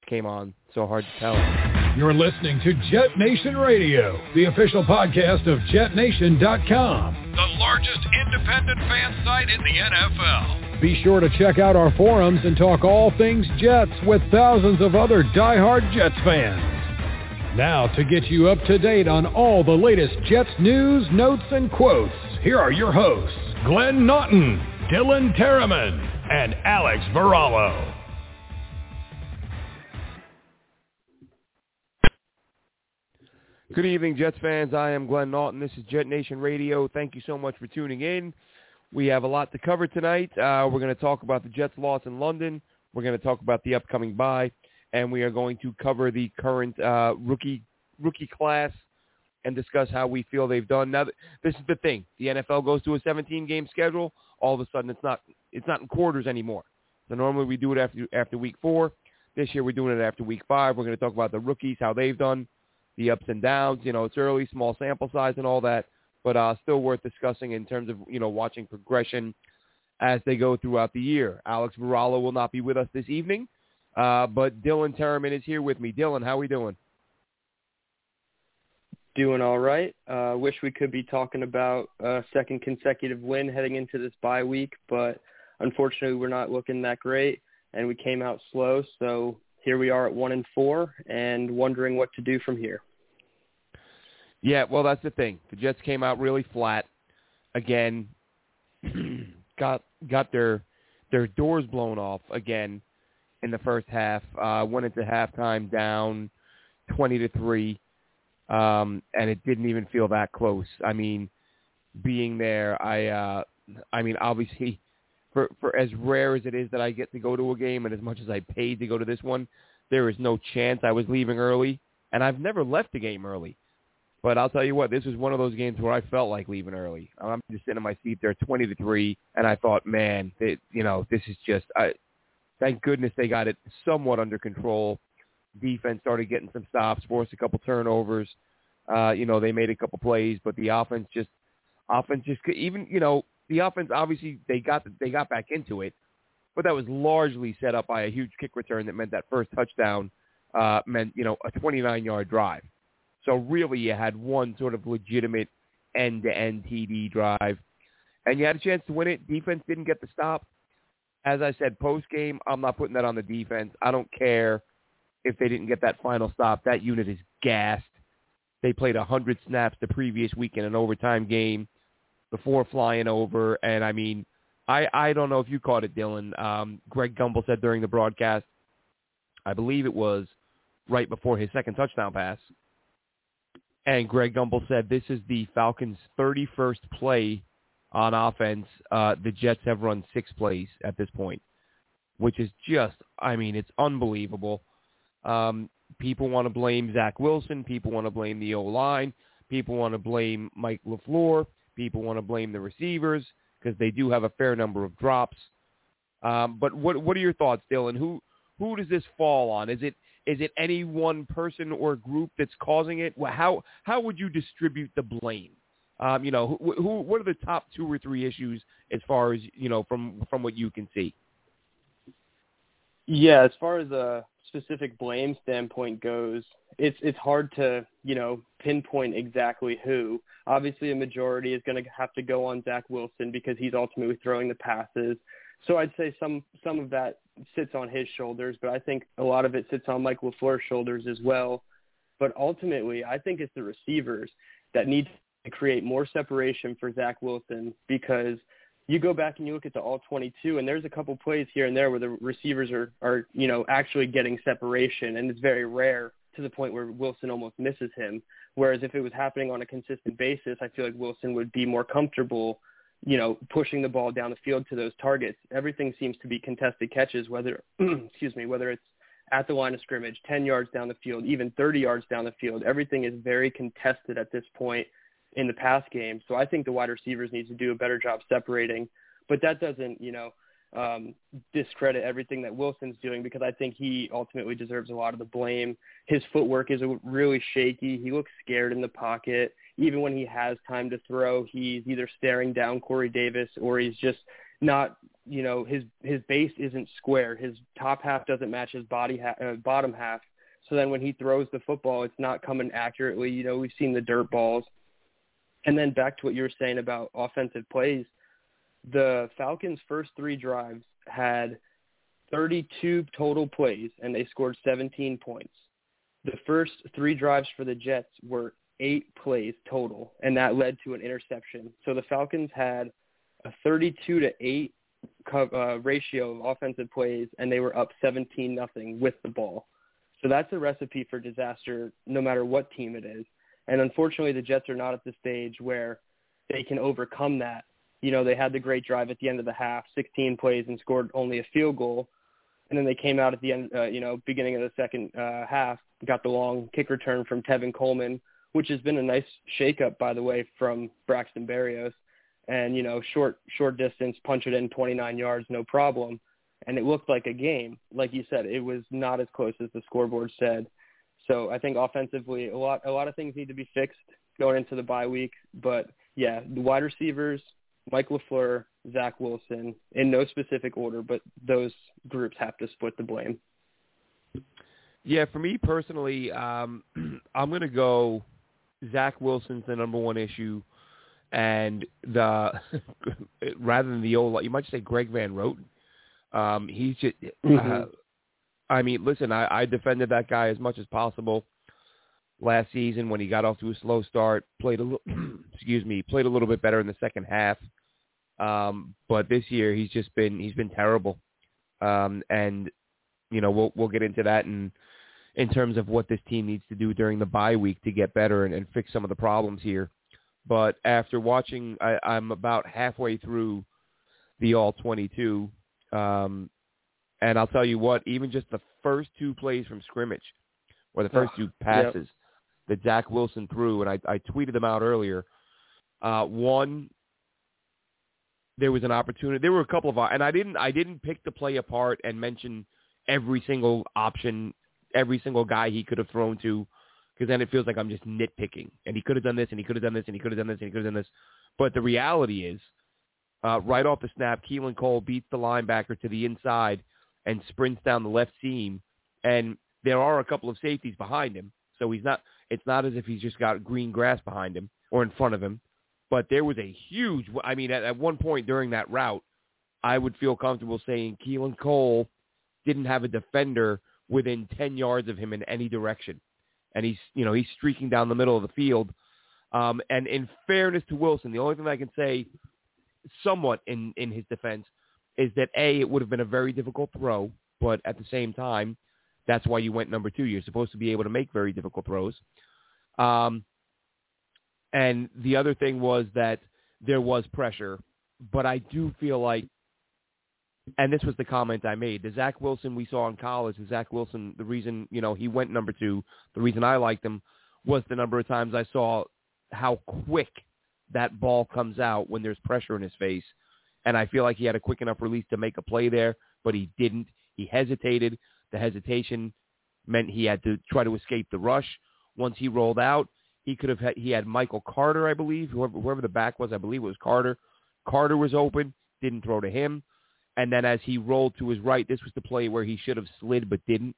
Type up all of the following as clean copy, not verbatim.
came on. So hard to tell. You're listening to Jet Nation Radio, the official podcast of JetNation.com. The largest independent fan site in the NFL. Be sure to check out our forums and talk all things Jets with thousands of other diehard Jets fans. Now, to get you up to date on all the latest Jets news, notes, and quotes, here are your hosts, Glenn Naughton, Dylan Terriman, and Alex Varallo. Good evening, Jets fans. I am Glenn Naughton. This is Jet Nation Radio. Thank you so much for tuning in. We have a lot to cover tonight. We're going to talk about the Jets' loss in London. We're going to talk about the upcoming bye, and we are going to cover the current rookie class and discuss how we feel they've done. Now, this is the thing: the NFL goes to a 17-game schedule. All of a sudden, it's not in quarters anymore. So normally we do it after week 4. This year we're doing it after week 5. We're going to talk about the rookies, how they've done, the ups and downs. You know, it's early, small sample size and all that, but still worth discussing in terms of, you know, watching progression as they go throughout the year. Alex Varallo will not be with us this evening, but Dylan Terriman is here with me. Dylan, how are we doing? Doing all right. Wish we could be talking about a second consecutive win heading into this bye week, but unfortunately we're not looking that great, and we came out slow, so here we are at 1-4 and wondering what to do from here. Yeah, well, that's the thing. The Jets came out really flat. Again, got their doors blown off again in the first half. Went into halftime down 20-3, and it didn't even feel that close. I mean, being there, I mean, obviously, for as rare as it is that I get to go to a game and as much as I paid to go to this one, there is no chance I was leaving early, and I've never left a game early. But I'll tell you what, this was one of those games where I felt like leaving early. I'm just sitting in my seat there 20-3, and I thought, man, this is just thank goodness they got it somewhat under control. Defense started getting some stops, forced a couple turnovers. They made a couple plays, but the offense just even, the offense, obviously, they got back into it, but that was largely set up by a huge kick return that meant that first touchdown meant, a 29-yard drive. So really you had one sort of legitimate end-to-end TD drive, and you had a chance to win it. Defense didn't get the stop. As I said, post-game, I'm not putting that on the defense. I don't care if they didn't get that final stop. That unit is gassed. They played 100 snaps the previous week in an overtime game before flying over, and I mean, I don't know if you caught it, Dylan. Greg Gumbel said during the broadcast, I believe it was right before his second touchdown pass, and Greg Gumbel said this is the Falcons' 31st play on offense. The Jets have run 6 plays at this point, which is just, I mean, it's unbelievable. People want to blame Zach Wilson. People want to blame the O-line. People want to blame Mike LaFleur. People want to blame the receivers because they do have a fair number of drops. But what are your thoughts, Dylan? Who does this fall on? Is it any one person or group that's causing it? How would you distribute the blame? What are the top 2 or 3 issues as far as, from what you can see? Yeah, as far as a specific blame standpoint goes, it's hard to, pinpoint exactly who. Obviously, a majority is going to have to go on Zach Wilson because he's ultimately throwing the passes. So I'd say some of that sits on his shoulders, but I think a lot of it sits on Mike LaFleur's shoulders as well. But ultimately, I think it's the receivers that need to create more separation for Zach Wilson, because you go back and you look at the all-22, and there's a couple plays here and there where the receivers are actually getting separation, and it's very rare to the point where Wilson almost misses him. Whereas if it was happening on a consistent basis, I feel like Wilson would be more comfortable, pushing the ball down the field to those targets. Everything seems to be contested catches, whether it's at the line of scrimmage, 10 yards down the field, even 30 yards down the field. Everything is very contested at this point in the pass game. So I think the wide receivers need to do a better job separating. But that doesn't, discredit everything that Wilson's doing, because I think he ultimately deserves a lot of the blame. His footwork is really shaky. He looks scared in the pocket. Even when he has time to throw, he's either staring down Corey Davis or he's just not his base isn't square. His top half doesn't match his bottom half. So then when he throws the football, it's not coming accurately. We've seen the dirt balls. And then back to what you were saying about offensive plays, the Falcons' first 3 drives had 32 total plays, and they scored 17 points. The first 3 drives for the Jets were 8 plays total, and that led to an interception. So the Falcons had a 32-8 ratio of offensive plays, and they were up 17-0 with the ball. So that's a recipe for disaster no matter what team it is. And unfortunately, the Jets are not at the stage where they can overcome that. They had the great drive at the end of the half, 16 plays, and scored only a field goal. And then they came out at the end, beginning of the second half, got the long kick return from Tevin Coleman, which has been a nice shakeup, by the way, from Braxton Berrios. And, short distance, punch it in 29 yards, no problem. And it looked like a game. Like you said, it was not as close as the scoreboard said. So I think offensively, a lot of things need to be fixed going into the bye week. But, yeah, the wide receivers, Mike LaFleur, Zach Wilson, in no specific order, but those groups have to split the blame. Yeah, for me personally, I'm going to go Zach Wilson's the number one issue, and rather than the old, you might say Greg Van Roten. He's just listen, I defended that guy as much as possible last season when he got off to a slow start, played a little bit better in the second half. But this year he's been terrible. And we'll get into that in terms of what this team needs to do during the bye week to get better and fix some of the problems here. But after watching, I'm about halfway through the All-22, and I'll tell you what, even just the first 2 plays from scrimmage, or the first 2 passes that Zach Wilson threw, and I tweeted them out earlier. One, there was an opportunity. There were a couple of, and I didn't pick the play apart and mention every single option, every single guy he could have thrown to, because then it feels like I'm just nitpicking. And he could have done this, and he could have done this, and he could have done this, and he could have done this. But the reality is, right off the snap, Keelan Cole beats the linebacker to the inside and sprints down the left seam. And there are a couple of safeties behind him, so it's not as if he's just got green grass behind him or in front of him. But there was a huge, at one point during that route, I would feel comfortable saying Keelan Cole didn't have a defender within 10 yards of him in any direction. And he's streaking down the middle of the field. And in fairness to Wilson, the only thing I can say somewhat in his defense is that, A, it would have been a very difficult throw, but at the same time, that's why you went number 2. You're supposed to be able to make very difficult throws. And the other thing was that there was pressure, but I do feel like, and this was the comment I made, the Zach Wilson we saw in college, the Zach Wilson, the reason, he went number 2, the reason I liked him was the number of times I saw how quick that ball comes out when there's pressure in his face. And I feel like he had a quick enough release to make a play there, but he didn't. He hesitated. The hesitation meant he had to try to escape the rush. Once he rolled out, he had Michael Carter, I believe, whoever the back was, I believe it was Carter. Carter was open, didn't throw to him. And then as he rolled to his right, this was the play where he should have slid but didn't.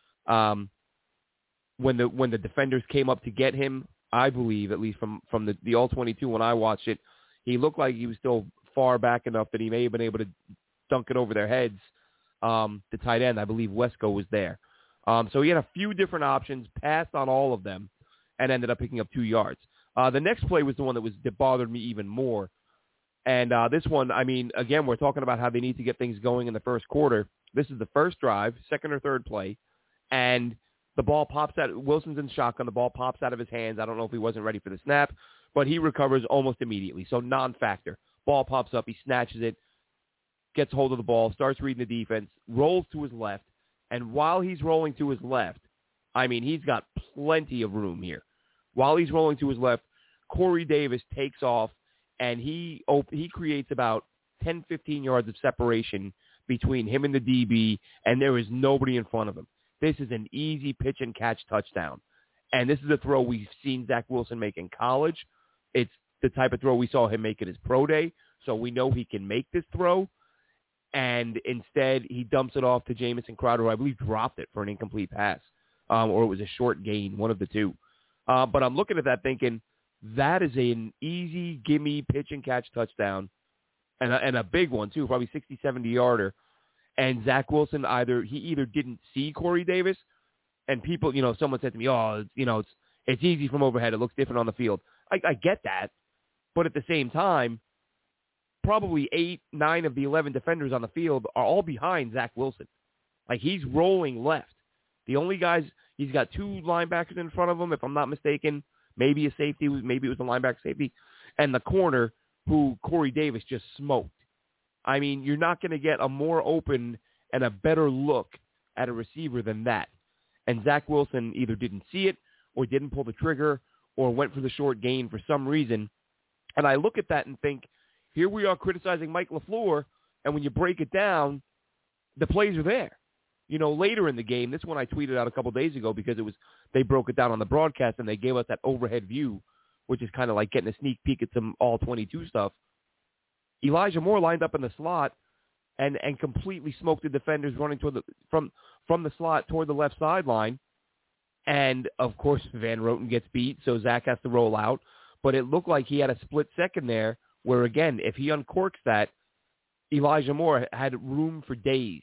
When the defenders came up to get him, I believe, at least from the All-22 when I watched it, he looked like he was still far back enough that he may have been able to dunk it over their heads. The tight end, I believe Wesco was there. So he had a few different options, passed on all of them, and ended up picking up 2 yards. The next play was the one that bothered me even more. And this one, again, we're talking about how they need to get things going in the first quarter. This is the first drive, second or third play, and the ball pops out. Wilson's in shotgun. The ball pops out of his hands. I don't know if he wasn't ready for the snap, but he recovers almost immediately. So non-factor. Ball pops up. He snatches it, gets hold of the ball, starts reading the defense, rolls to his left. And while he's rolling to his left, he's got plenty of room here. While he's rolling to his left, Corey Davis takes off, and he creates about 10, 15 yards of separation between him and the DB, and there is nobody in front of him. This is an easy pitch and catch touchdown. And this is a throw we've seen Zach Wilson make in college. It's the type of throw we saw him make at his pro day, so we know he can make this throw. and instead he dumps it off to Jamison Crowder, who I believe dropped it for an incomplete pass, or it was a short gain, one of the two. But I'm looking at that thinking, that is an easy gimme pitch and catch touchdown, and a big one too, probably 60, 70-yarder. And Zach Wilson either didn't see Corey Davis, and people, someone said to me, it's easy from overhead. It looks different on the field. I get that, but at the same time, probably 8, 9 of the 11 defenders on the field are all behind Zach Wilson. Like, he's rolling left. The only guys, he's got 2 linebackers in front of him, if I'm not mistaken. Maybe a safety, maybe it was a linebacker safety, and the corner who Corey Davis just smoked. I mean, you're not going to get a more open and a better look at a receiver than that. And Zach Wilson either didn't see it or didn't pull the trigger or went for the short gain for some reason. And I look at that and think, here we are criticizing Mike LaFleur, and when you break it down, the plays are there. Later in the game, this one I tweeted out a couple days ago because they broke it down on the broadcast and they gave us that overhead view, which is kind of like getting a sneak peek at some all-22 stuff. Elijah Moore lined up in the slot and completely smoked the defenders running toward from the slot toward the left sideline. And, of course, Van Roten gets beat, so Zach has to roll out. But it looked like he had a split second there where, again, if he uncorks that, Elijah Moore had room for days.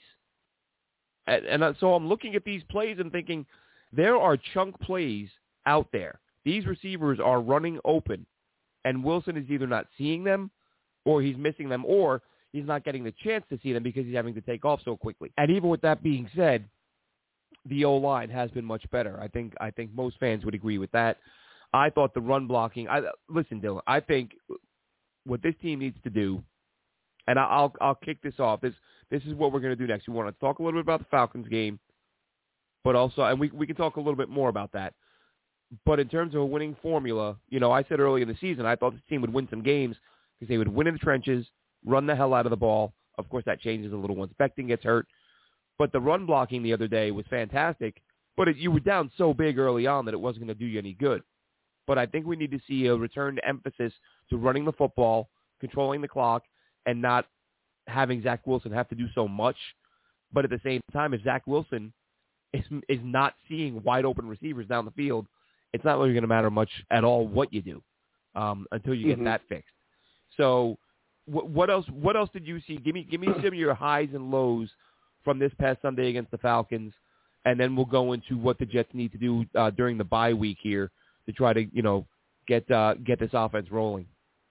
And so I'm looking at these plays and thinking, there are chunk plays out there. These receivers are running open, and Wilson is either not seeing them or he's missing them, or he's not getting the chance to see them because he's having to take off so quickly. And even with that being said, the O-line has been much better. I think most fans would agree with that. I thought the run blocking. Listen, Dylan. I think what this team needs to do, and I'll kick this off. This is what we're going to do next. We want to talk a little bit about the Falcons game, but also, and we can talk a little bit more about that. But in terms of a winning formula, I said early in the season I thought this team would win some games because they would win in the trenches, run the hell out of the ball. Of course, that changes a little once Becton gets hurt. But the run blocking the other day was fantastic. But you were down so big early on that it wasn't going to do you any good. But I think we need to see a return to emphasis to running the football, controlling the clock, and not having Zach Wilson have to do so much. But at the same time, if Zach Wilson is not seeing wide open receivers down the field, it's not really going to matter much at all what you do until you get that fixed. So what else did you see? Give me some of your highs and lows from this past Sunday against the Falcons, and then we'll go into what the Jets need to do during the bye week here to try to get this offense rolling.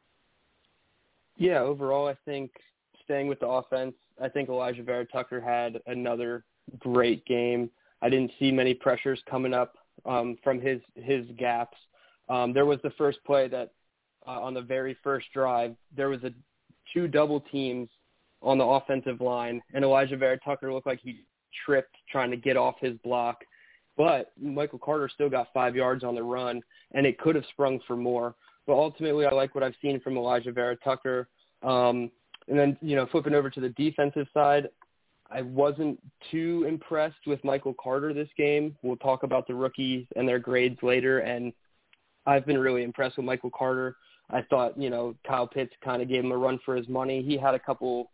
Yeah, overall, I think staying with the offense, I think Elijah Vera-Tucker had another great game. I didn't see many pressures coming up from his gaps. There was the first play that on the very first drive, there was 2 double teams on the offensive line, and Elijah Vera-Tucker looked like he tripped trying to get off his block. But Michael Carter still got 5 yards on the run, and it could have sprung for more. But ultimately, I like what I've seen from Elijah Vera-Tucker. And then, flipping over to the defensive side, I wasn't too impressed with Michael Carter this game. We'll talk about the rookies and their grades later, and I've been really impressed with Michael Carter. I thought, Kyle Pitts kind of gave him a run for his money. He had a couple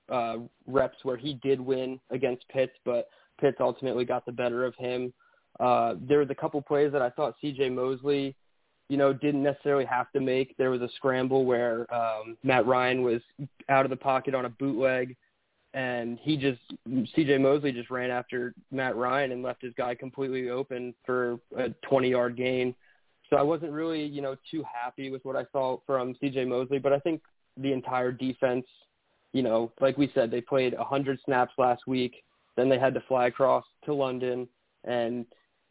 reps where he did win against Pitts, but Pitts ultimately got the better of him. There was a couple plays that I thought C.J. Mosley, didn't necessarily have to make. There was a scramble where Matt Ryan was out of the pocket on a bootleg, and C.J. Mosley just ran after Matt Ryan and left his guy completely open for a 20-yard gain. So I wasn't really, too happy with what I saw from C.J. Mosley, but I think the entire defense, like we said, they played 100 snaps last week. Then they had to fly across to London, and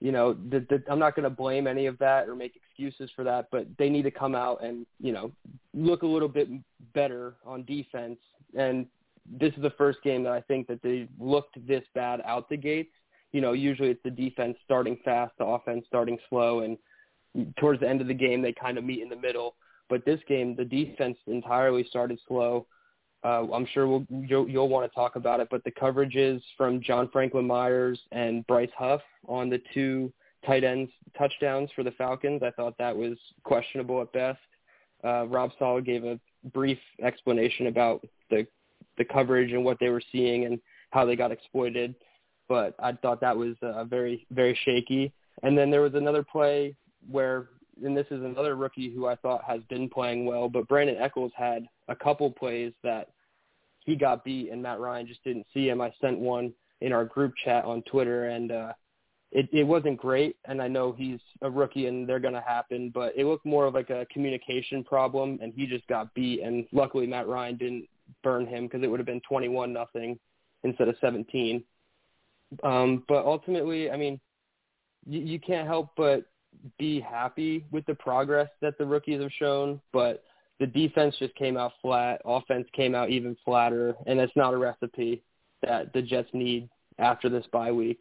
I'm not going to blame any of that or make excuses for that, but they need to come out and, look a little bit better on defense. And this is the first game that I think that they looked this bad out the gates. Usually it's the defense starting fast, the offense starting slow, and towards the end of the game they kind of meet in the middle. But this game, the defense entirely started slow. I'm sure you'll want to talk about it, but the coverages from John Franklin Myers and Bryce Huff on the 2 tight ends touchdowns for the Falcons, I thought that was questionable at best. Rob Saleh gave a brief explanation about the the coverage and what they were seeing and how they got exploited. But I thought that was very, very shaky. And then there was another play where, and this is another rookie who I thought has been playing well, but Brandon Echols had a couple plays that he got beat and Matt Ryan just didn't see him. I sent one in our group chat on Twitter, and it wasn't great. And I know he's a rookie and they're going to happen, but it looked more of like a communication problem, and he just got beat. And luckily Matt Ryan didn't burn him, because it would have been 21-0 instead of 17. But ultimately, I mean, you can't help but be happy with the progress that the rookies have shown, but the defense just came out flat. Offense came out even flatter, and it's not a recipe that the Jets need after this bye week.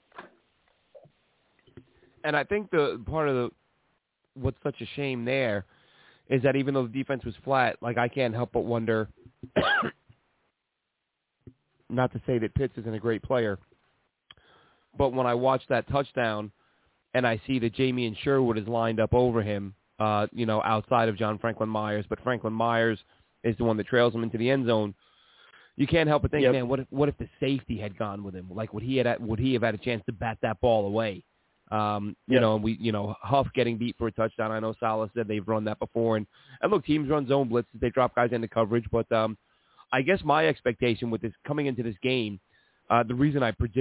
And I think the part of what's such a shame there is that even though the defense was flat, like, I can't help but wonder, not to say that Pitts isn't a great player, but when I watch that touchdown and I see that Jamie Sherwood is lined up over him, outside of John Franklin Myers, but Franklin Myers is the one that trails him into the end zone, you can't help but think, man, what if the safety had gone with him? Like, would he have had a chance to bat that ball away? Huff getting beat for a touchdown. I know Salah said they've run that before, and look, teams run zone blitzes, they drop guys into coverage, but I guess my expectation with this coming into this game, the reason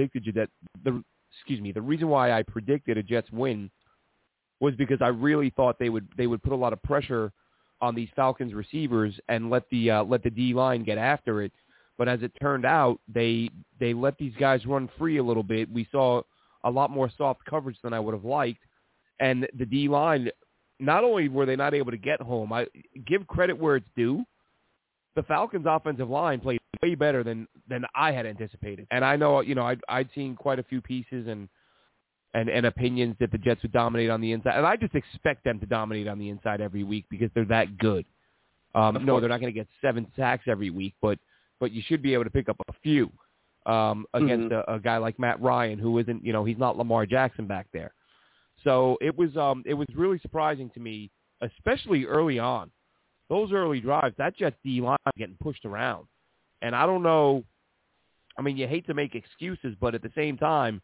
why I predicted a Jets win was because I really thought they would put a lot of pressure on these Falcons receivers and let the D line get after it. But as it turned out, they let these guys run free a little bit. We saw a lot more soft coverage than I would have liked, and the D line, not only were they not able to get home, I give credit where it's due. The Falcons' offensive line played way better than I had anticipated. And I know, I'd seen quite a few pieces and opinions that the Jets would dominate on the inside. And I just expect them to dominate on the inside every week because they're that good. No, they're not going to get 7 sacks every week, but you should be able to pick up a few against a guy like Matt Ryan, who isn't, he's not Lamar Jackson back there. So it was really surprising to me, especially early on. Those early drives, that Jets D-line getting pushed around. And I don't know, I mean, you hate to make excuses, but at the same time,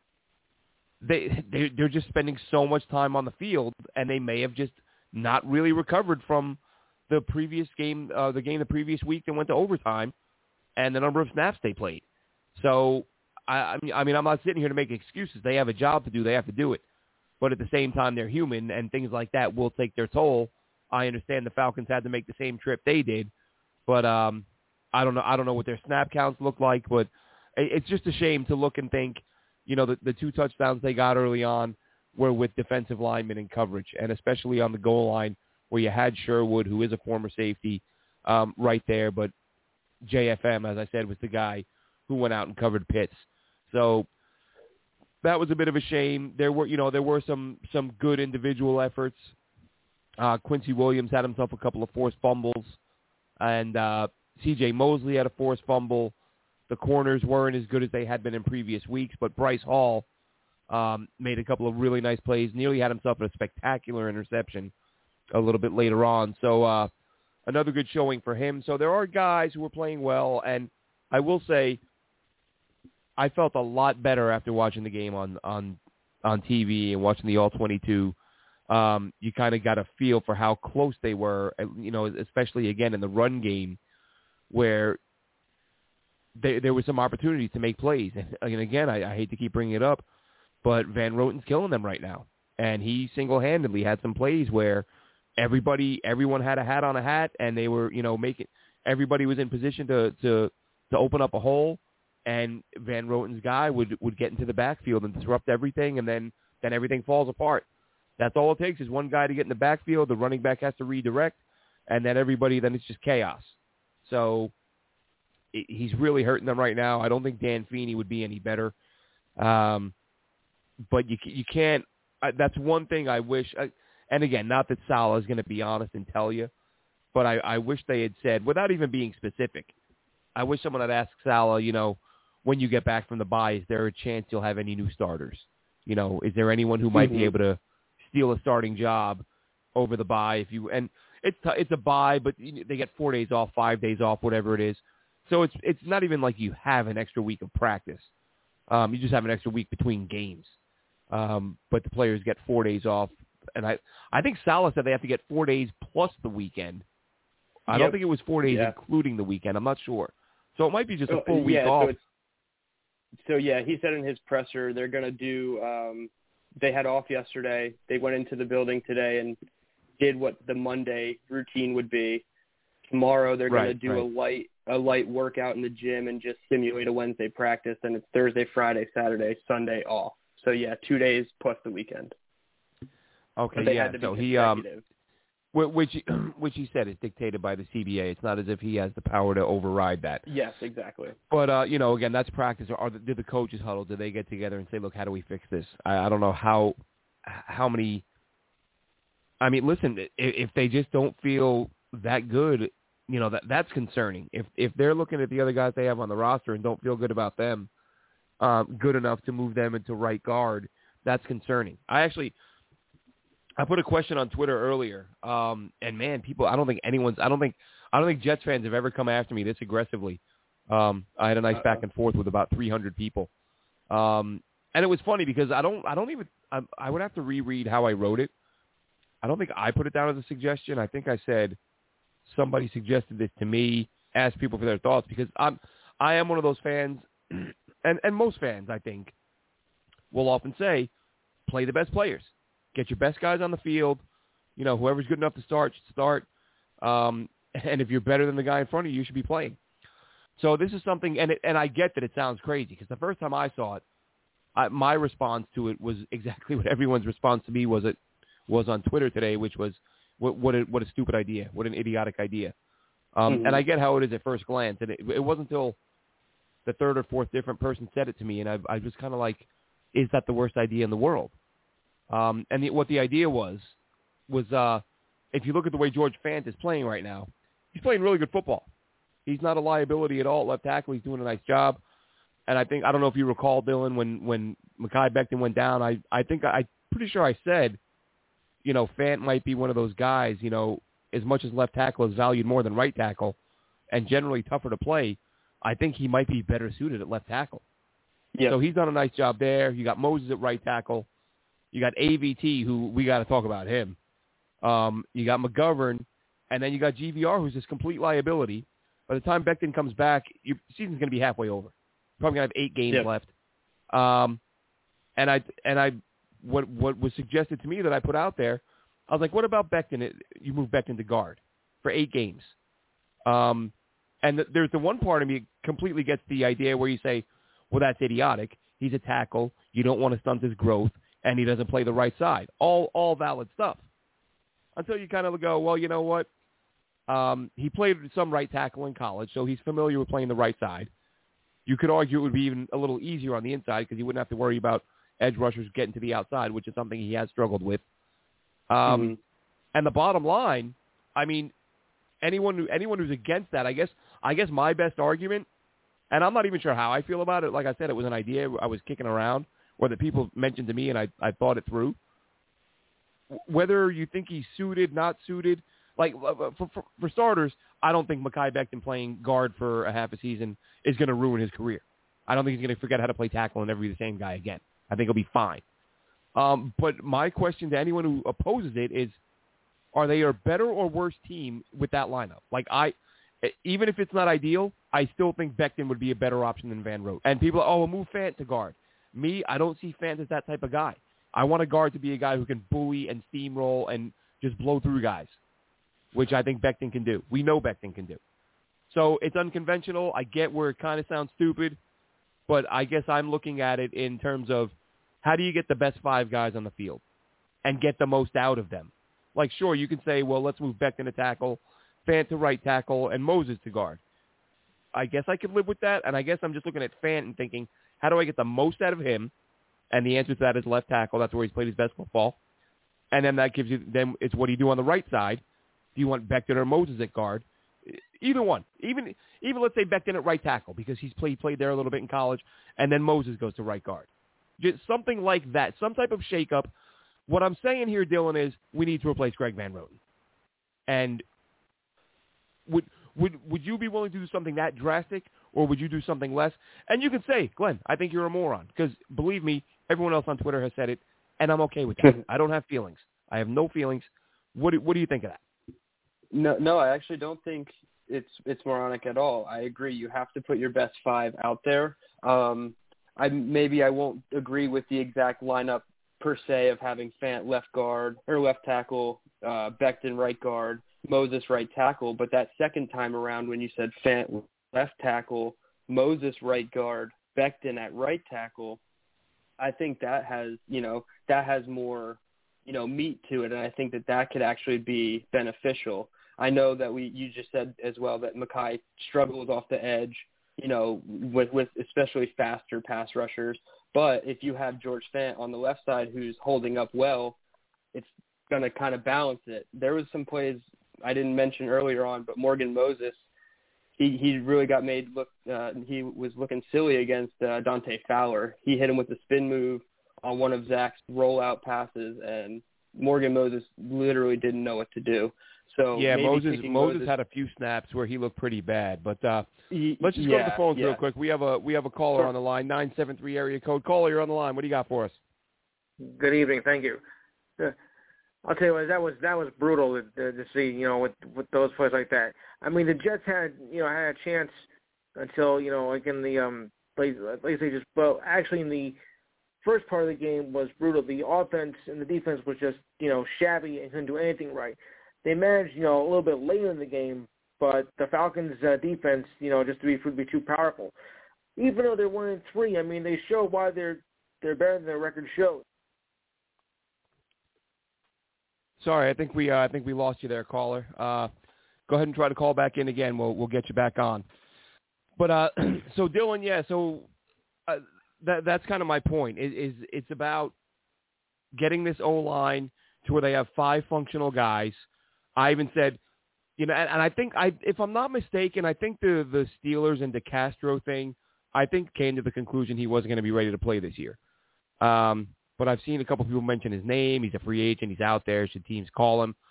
they're just spending so much time on the field, and they may have just not really recovered from the previous game, the previous week that went to overtime, and the number of snaps they played. So, I mean, I'm not sitting here to make excuses. They have a job to do. They have to do it. But at the same time, they're human, and things like that will take their toll. I understand the Falcons had to make the same trip they did, but I don't know what their snap counts look like, but it's just a shame to look and think, the 2 touchdowns they got early on were with defensive linemen in coverage, and especially on the goal line where you had Sherwood, who is a former safety, right there, but JFM, as I said, was the guy who went out and covered Pitts. So that was a bit of a shame. There were some good individual efforts. Quincy Williams had himself a couple of forced fumbles, and C.J. Mosley had a forced fumble. The corners weren't as good as they had been in previous weeks, but Bryce Hall made a couple of really nice plays, nearly had himself a spectacular interception a little bit later on. So another good showing for him. So there are guys who are playing well, and I will say I felt a lot better after watching the game on TV and watching the All-22. You kind of got a feel for how close they were, especially, again, in the run game where there was some opportunities to make plays. And again, I hate to keep bringing it up, but Van Roten's killing them right now. And he single-handedly had some plays where everyone had a hat on a hat, and they were, everybody was in position to open up a hole, and Van Roten's guy would get into the backfield and disrupt everything, and then everything falls apart. That's all it takes is one guy to get in the backfield. The running back has to redirect, and then it's just chaos. So he's really hurting them right now. I don't think Dan Feeney would be any better. But you can't that's one thing I wish. And again, not that Salah is going to be honest and tell you, but I wish they had said, without even being specific, I wish someone had asked Salah, when you get back from the bye, is there a chance you'll have any new starters? Is there anyone who might be able to steal a starting job over the bye? And it's a bye, but they get 4 days off, 5 days off, whatever it is. So it's not even like you have an extra week of practice. You just have an extra week between games. But the players get 4 days off. And I think Salah said they have to get 4 days plus the weekend. I don't think it was 4 days including the weekend. I'm not sure. So it might be just a full week off. So he said in his presser they're going to do they had off yesterday. They went into the building today and did what the Monday routine would be. Tomorrow they're going to do a light workout in the gym and just simulate a Wednesday practice. And it's Thursday, Friday, Saturday, Sunday off. So 2 days plus the weekend. Okay, so he which he said is dictated by the CBA. It's not as if he has the power to override that. Yes, exactly. But again, that's practice. Did the coaches huddle? Did they get together and say, look, how do we fix this? I don't know how many. I mean, listen, if they just don't feel that good, that's concerning. If they're looking at the other guys they have on the roster and don't feel good about them, good enough to move them into right guard, that's concerning. I put a question on Twitter earlier, and man, people, I don't think Jets fans have ever come after me this aggressively. I had a nice back and forth with about 300 people. And it was funny because I would have to reread how I wrote it. I don't think I put it down as a suggestion. I think I said somebody suggested this to me, asked people for their thoughts, because I am one of those fans, and most fans, I think, will often say, play the best players. Get your best guys on the field. Whoever's good enough to start should start. And if you're better than the guy in front of you, you should be playing. So this is something, and I get that it sounds crazy, because the first time I saw it, my response to it was exactly what everyone's response to me was on Twitter today, which was, what a stupid idea, what an idiotic idea. And I get how it is at first glance, and it wasn't until the third or fourth different person said it to me, and I was kind of like, is that the worst idea in the world? What the idea was if you look at the way George Fant is playing right now, he's playing really good football. He's not a liability at all at left tackle. He's doing a nice job. And I don't know if you recall, Dylan, when Mekhi Becton went down, I'm pretty sure I said, Fant might be one of those guys, as much as left tackle is valued more than right tackle and generally tougher to play, I think he might be better suited at left tackle. Yep. So he's done a nice job there. You got Moses at right tackle. You got AVT, who we got to talk about him. You got McGovern, and then you got GVR, who's this complete liability. By the time Becton comes back, your season's going to be halfway over. Probably going to have 8 games left. What was suggested to me that I put out there, I was like, what about Becton? You move Becton to guard for 8 games. There's the one part of me completely gets the idea where you say, well, that's idiotic. He's a tackle. You don't want to stunt his growth. And he doesn't play the right side. All valid stuff. Until you kind of go, well, you know what? He played some right tackle in college, so he's familiar with playing the right side. You could argue it would be even a little easier on the inside because he wouldn't have to worry about edge rushers getting to the outside, which is something he has struggled with. And the bottom line, I mean, anyone who's against that, I guess my best argument, and I'm not even sure how I feel about it. Like I said, it was an idea I was kicking around, or that people mentioned to me, and I thought it through. Whether you think he's suited, not suited, like for starters, I don't think Mekhi Becton playing guard for a half a season is going to ruin his career. I don't think he's going to forget how to play tackle and never be the same guy again. I think he'll be fine. But my question to anyone who opposes it is, are they a better or worse team with that lineup? Like even if it's not ideal, I still think Becton would be a better option than Van Rote. And people, we'll move Fant to guard. Me, I don't see Fant as that type of guy. I want a guard to be a guy who can bully and steamroll and just blow through guys, which I think Becton can do. We know Becton can do. So it's unconventional. I get where it kind of sounds stupid, but I guess I'm looking at it in terms of how do you get the best 5 guys on the field and get the most out of them? Like, sure, you can say, well, let's move Becton to tackle, Fant to right tackle, and Moses to guard. I guess I could live with that, and I guess I'm just looking at Fant and thinking, how do I get the most out of him? And the answer to that is left tackle. That's where he's played his best football. And then that gives you, then it's what do you do on the right side? Do you want Becton or Moses at guard? Either one. Even let's say Becton at right tackle because he's played there a little bit in college, and then Moses goes to right guard. Just something like that, some type of shakeup. What I'm saying here, Dylan, is we need to replace Greg Van Roten. And Would you be willing to do something that drastic, or would you do something less? And you can say, Glenn, I think you're a moron, because believe me, everyone else on Twitter has said it, and I'm okay with that. I don't have feelings. I have no feelings. What do you think of that? No, I actually don't think it's moronic at all. I agree. You have to put your best 5 out there. I won't agree with the exact lineup per se of having Fant left guard or left tackle, Becton right guard, Moses right tackle. But that second time around when you said Fant left tackle, Moses right guard, Becton at right tackle, I think that has more, meat to it. And I think that could actually be beneficial. I know that you just said as well that Mekhi struggles off the edge, with especially faster pass rushers. But if you have George Fant on the left side who's holding up well, it's going to kind of balance it. There was some plays I didn't mention earlier on, but Morgan Moses, he really got made look. He was looking silly against Dante Fowler. He hit him with a spin move on one of Zach's rollout passes, and Morgan Moses literally didn't know what to do. So yeah, Moses had a few snaps where he looked pretty bad. But let's just go to the phones real quick. We have a caller on the line, 973 area code. Caller, you're on the line. What do you got for us? Good evening. Thank you. I'll tell you what, that was brutal to see, with those plays like that. I mean, the Jets had a chance until, like in the actually in the first part of the game was brutal. The offense and the defense was just, shabby and couldn't do anything right. They managed, a little bit later in the game, but the Falcons' defense, just to be too powerful. Even though they're 1-3, I mean, they show why they're better than their record shows. Sorry, I think we lost you there, caller. Go ahead and try to call back in again. We'll get you back on. But so Dylan, that's kind of my point. It's about getting this O-line to where they have 5 functional guys. I even said, and I think if I'm not mistaken, I think the Steelers and DeCastro thing, I think came to the conclusion he wasn't going to be ready to play this year. But I've seen a couple people mention his name. He's a free agent. He's out there. Should teams call him?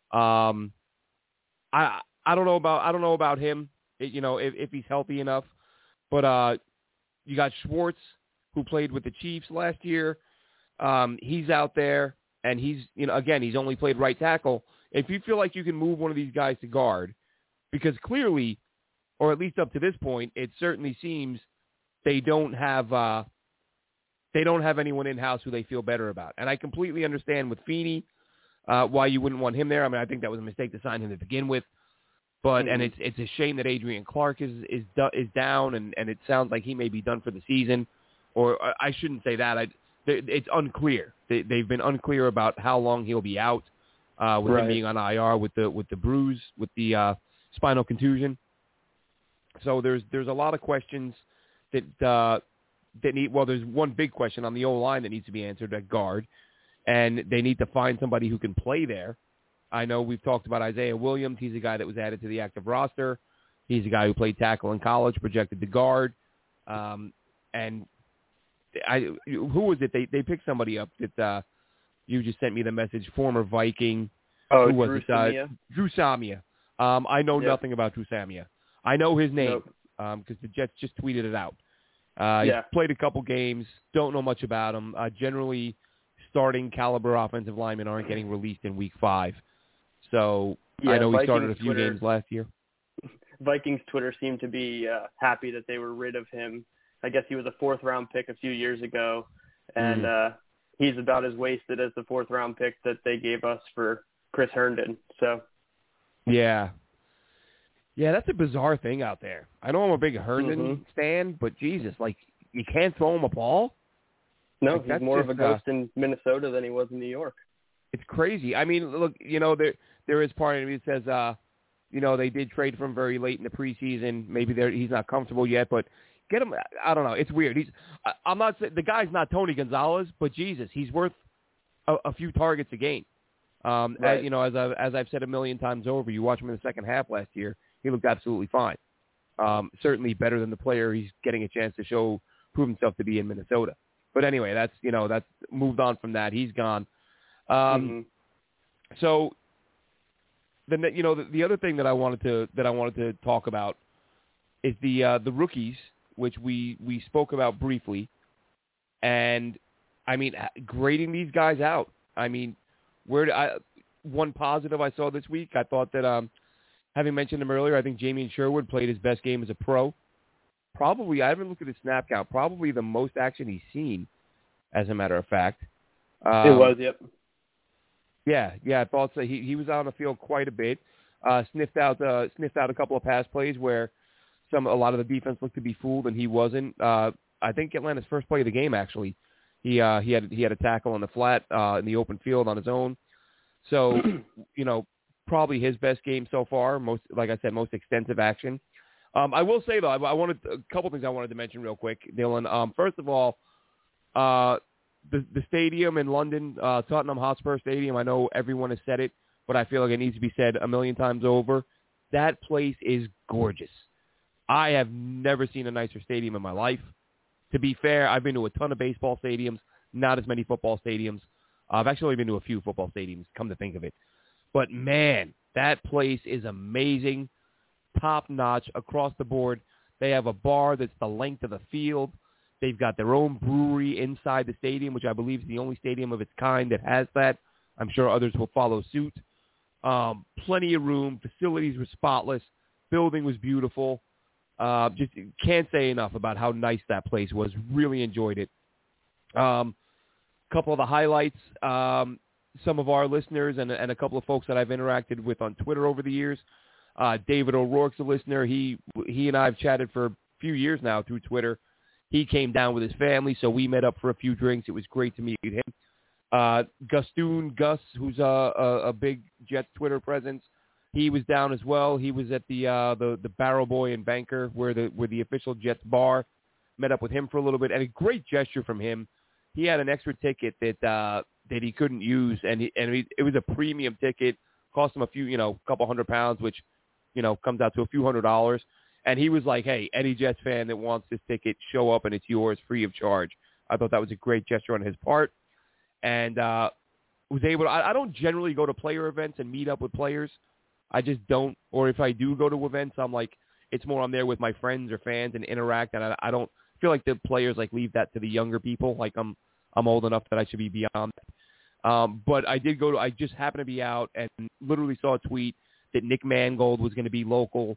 I don't know about him. If he's healthy enough. But you got Schwartz, who played with the Chiefs last year. He's out there, and he's he's only played right tackle. If you feel like you can move one of these guys to guard, because clearly, or at least up to this point, it certainly seems they don't have anyone in-house who they feel better about. And I completely understand with Feeney why you wouldn't want him there. I mean, I think that was a mistake to sign him to begin with. But and it's a shame that Adrian Clark is down, and it sounds like he may be done for the season. Or I shouldn't say that. It's unclear. They've been unclear about how long he'll be out. With him being on IR with the bruise, with the spinal contusion. So there's a lot of questions that need. Well, there's one big question on the O-line that needs to be answered at guard, and they need to find somebody who can play there. I know we've talked about Isaiah Williams. He's a guy that was added to the active roster. He's a guy who played tackle in college, projected to guard. And who was it? They picked somebody up that. You just sent me the message, former Viking. Oh, who was Drew it? Samia. Drew Samia. I know nothing about Drew Samia. I know his name because the Jets just tweeted it out. He's played a couple games. Don't know much about him. Generally, starting caliber offensive linemen aren't getting released in Week 5. So I know he started a few games last year. Vikings Twitter seemed to be happy that they were rid of him. I guess he was a 4th-round pick a few years ago, and he's about as wasted as the 4th-round pick that they gave us for Chris Herndon. So, yeah, that's a bizarre thing out there. I know I'm a big Herndon stan, but Jesus, like you can't throw him a ball. No, he's more of a ghost in Minnesota than he was in New York. It's crazy. I mean, look, there is part of me that says, they did trade for him very late in the preseason. Maybe he's not comfortable yet, but. Get him. I don't know. It's weird. I'm not saying the guy's not Tony Gonzalez, but Jesus, he's worth a few targets a game. Right. As I've said a million times over, you watch him in the second half last year, he looked absolutely fine. Certainly better than the player he's getting a chance to prove himself to be in Minnesota. But anyway, that's moved on from that. He's gone. So the other thing that I wanted to talk about is the rookies, which we spoke about briefly, and I mean grading these guys out. I mean, one positive I saw this week, I thought that having mentioned him earlier, I think Jamien Sherwood played his best game as a pro. Probably, I haven't looked at his snap count. Probably the most action he's seen, as a matter of fact. It was, yep. Yeah, I thought so. He was on the field quite a bit. Sniffed out a couple of pass plays where a lot of the defense looked to be fooled, and he wasn't. I think Atlanta's first play of the game, actually, he had a tackle on the flat in the open field on his own. So, probably his best game so far. Most extensive action. I will say though, I wanted a couple things I wanted to mention real quick, Dylan. First of all, the stadium in London, Tottenham Hotspur Stadium. I know everyone has said it, but I feel like it needs to be said a million times over. That place is gorgeous. I have never seen a nicer stadium in my life. To be fair, I've been to a ton of baseball stadiums, not as many football stadiums. I've actually only been to a few football stadiums, come to think of it. But, man, that place is amazing, top-notch, across the board. They have a bar that's the length of the field. They've got their own brewery inside the stadium, which I believe is the only stadium of its kind that has that. I'm sure others will follow suit. Plenty of room. Facilities were spotless. Building was beautiful. Just can't say enough about how nice that place was. Really enjoyed it. Couple of the highlights. Some of our listeners and a couple of folks that I've interacted with on Twitter over the years. David O'Rourke's a listener. He and I have chatted for a few years now through Twitter. He came down with his family, so we met up for a few drinks. It was great to meet him. Gus, who's a big Jets Twitter presence, he was down as well. He was at the Barrel Boy and Banker, where the official Jets bar. Met up with him for a little bit, and a great gesture from him. He had an extra ticket that he couldn't use, and it was a premium ticket. Cost him a few, couple £100, which, comes out to a few $100. And he was like, hey, any Jets fan that wants this ticket, show up and it's yours free of charge. I thought that was a great gesture on his part. And was able to, I don't generally go to player events and meet up with players. I just don't. Or if I do go to events, I'm like, it's more I'm there with my friends or fans and interact. And I don't feel like the players leave that to the younger people. Like I'm old enough that I should be beyond that. But I just happened to be out and literally saw a tweet that Nick Mangold was going to be local,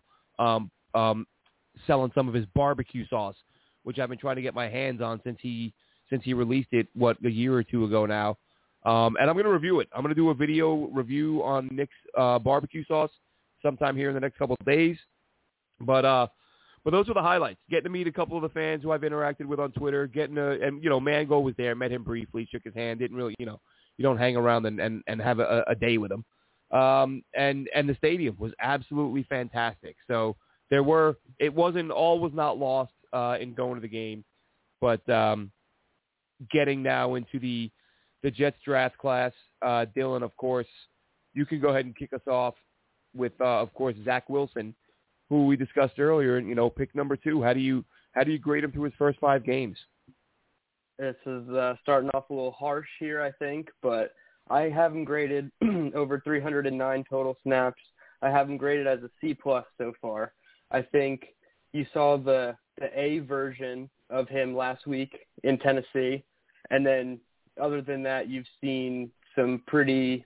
selling some of his barbecue sauce, which I've been trying to get my hands on since he released it, a year or two ago now. And I'm going to review it. I'm going to do a video review on Nick's barbecue sauce sometime here in the next couple of days. But those are the highlights. Getting to meet a couple of the fans who I've interacted with on Twitter. Mangold was there. Met him briefly. Shook his hand. Didn't really, you don't hang around and have a day with him. And the stadium was absolutely fantastic. So it wasn't, all was not lost in going to the game, but getting now into the Jets draft class, Dylan, of course, you can go ahead and kick us off with, of course, Zach Wilson, who we discussed earlier, pick number 2. How do you grade him through his first 5 games? This is starting off a little harsh here, I think, but I have him graded over 309 total snaps. I have him graded as a C+ so far. I think you saw the A version of him last week in Tennessee, and then other than that, you've seen some pretty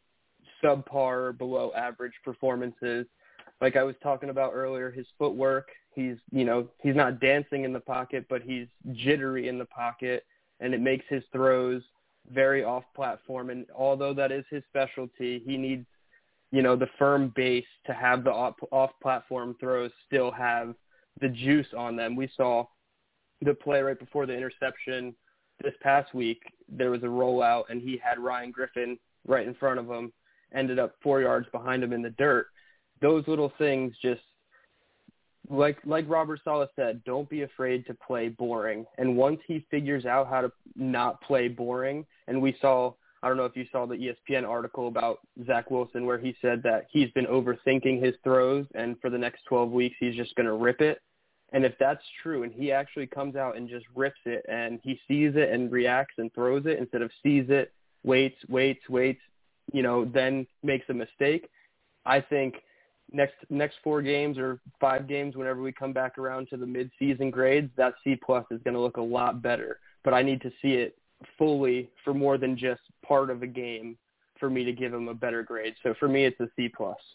subpar, below average performances. Like I was talking about earlier, his footwork, he's not dancing in the pocket, but he's jittery in the pocket, and it makes his throws very off-platform. And although that is his specialty, he needs, the firm base to have the off-platform throws still have the juice on them. We saw the play right before the interception this past week. There was a rollout, and he had Ryan Griffin right in front of him, ended up 4 yards behind him in the dirt. Those little things just, like Robert Saleh said, don't be afraid to play boring. And once he figures out how to not play boring, and we saw, I don't know if you saw the ESPN article about Zach Wilson where he said that he's been overthinking his throws, and for the next 12 weeks he's just going to rip it. And if that's true and he actually comes out and just rips it and he sees it and reacts and throws it instead of sees it, waits, then makes a mistake, I think next 4 games or 5 games, whenever we come back around to the mid-season grades, that C+ is going to look a lot better. But I need to see it fully for more than just part of a game for me to give him a better grade. So for me, it's a C+.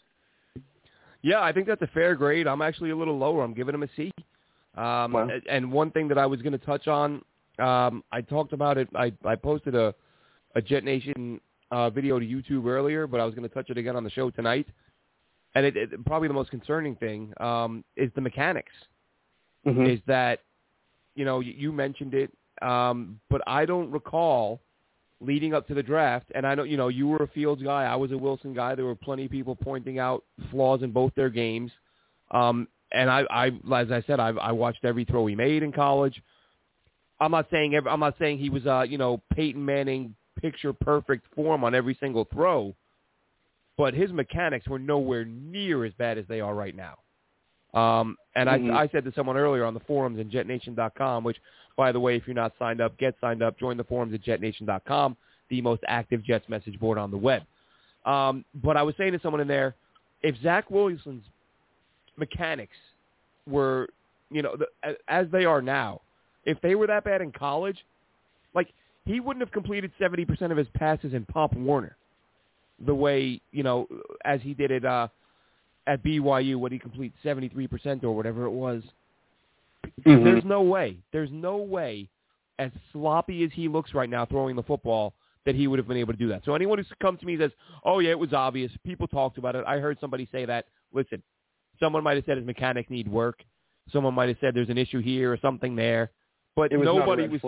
Yeah, I think that's a fair grade. I'm actually a little lower. I'm giving him a C. Wow. And one thing that I was going to touch on, I talked about it. I posted a Jet Nation video to YouTube earlier, but I was going to touch it again on the show tonight. And it probably the most concerning thing is the mechanics. Mm-hmm. Is that, you mentioned it, but I don't recall leading up to the draft, and I know, you were a Fields guy, I was a Wilson guy. There were plenty of people pointing out flaws in both their games. And I as I said, I watched every throw he made in college. I'm not saying he was, Peyton Manning picture perfect form on every single throw, but his mechanics were nowhere near as bad as they are right now. And I said to someone earlier on the forums in JetNation.com, which, by the way, if you're not signed up, get signed up. Join the forums at JetNation.com, the most active Jets message board on the web. But I was saying to someone in there, if Zach Wilson's mechanics were, as they are now, if they were that bad in college, like, he wouldn't have completed 70% of his passes in Pop Warner the way, as he did it at BYU when he completes 73% or whatever it was. Mm-hmm. There's no way, as sloppy as he looks right now throwing the football, that he would have been able to do that. So anyone who comes to me and says, oh, yeah, it was obvious, people talked about it, I heard somebody say that, listen, someone might have said his mechanics need work. Someone might have said there's an issue here or something there. But nobody was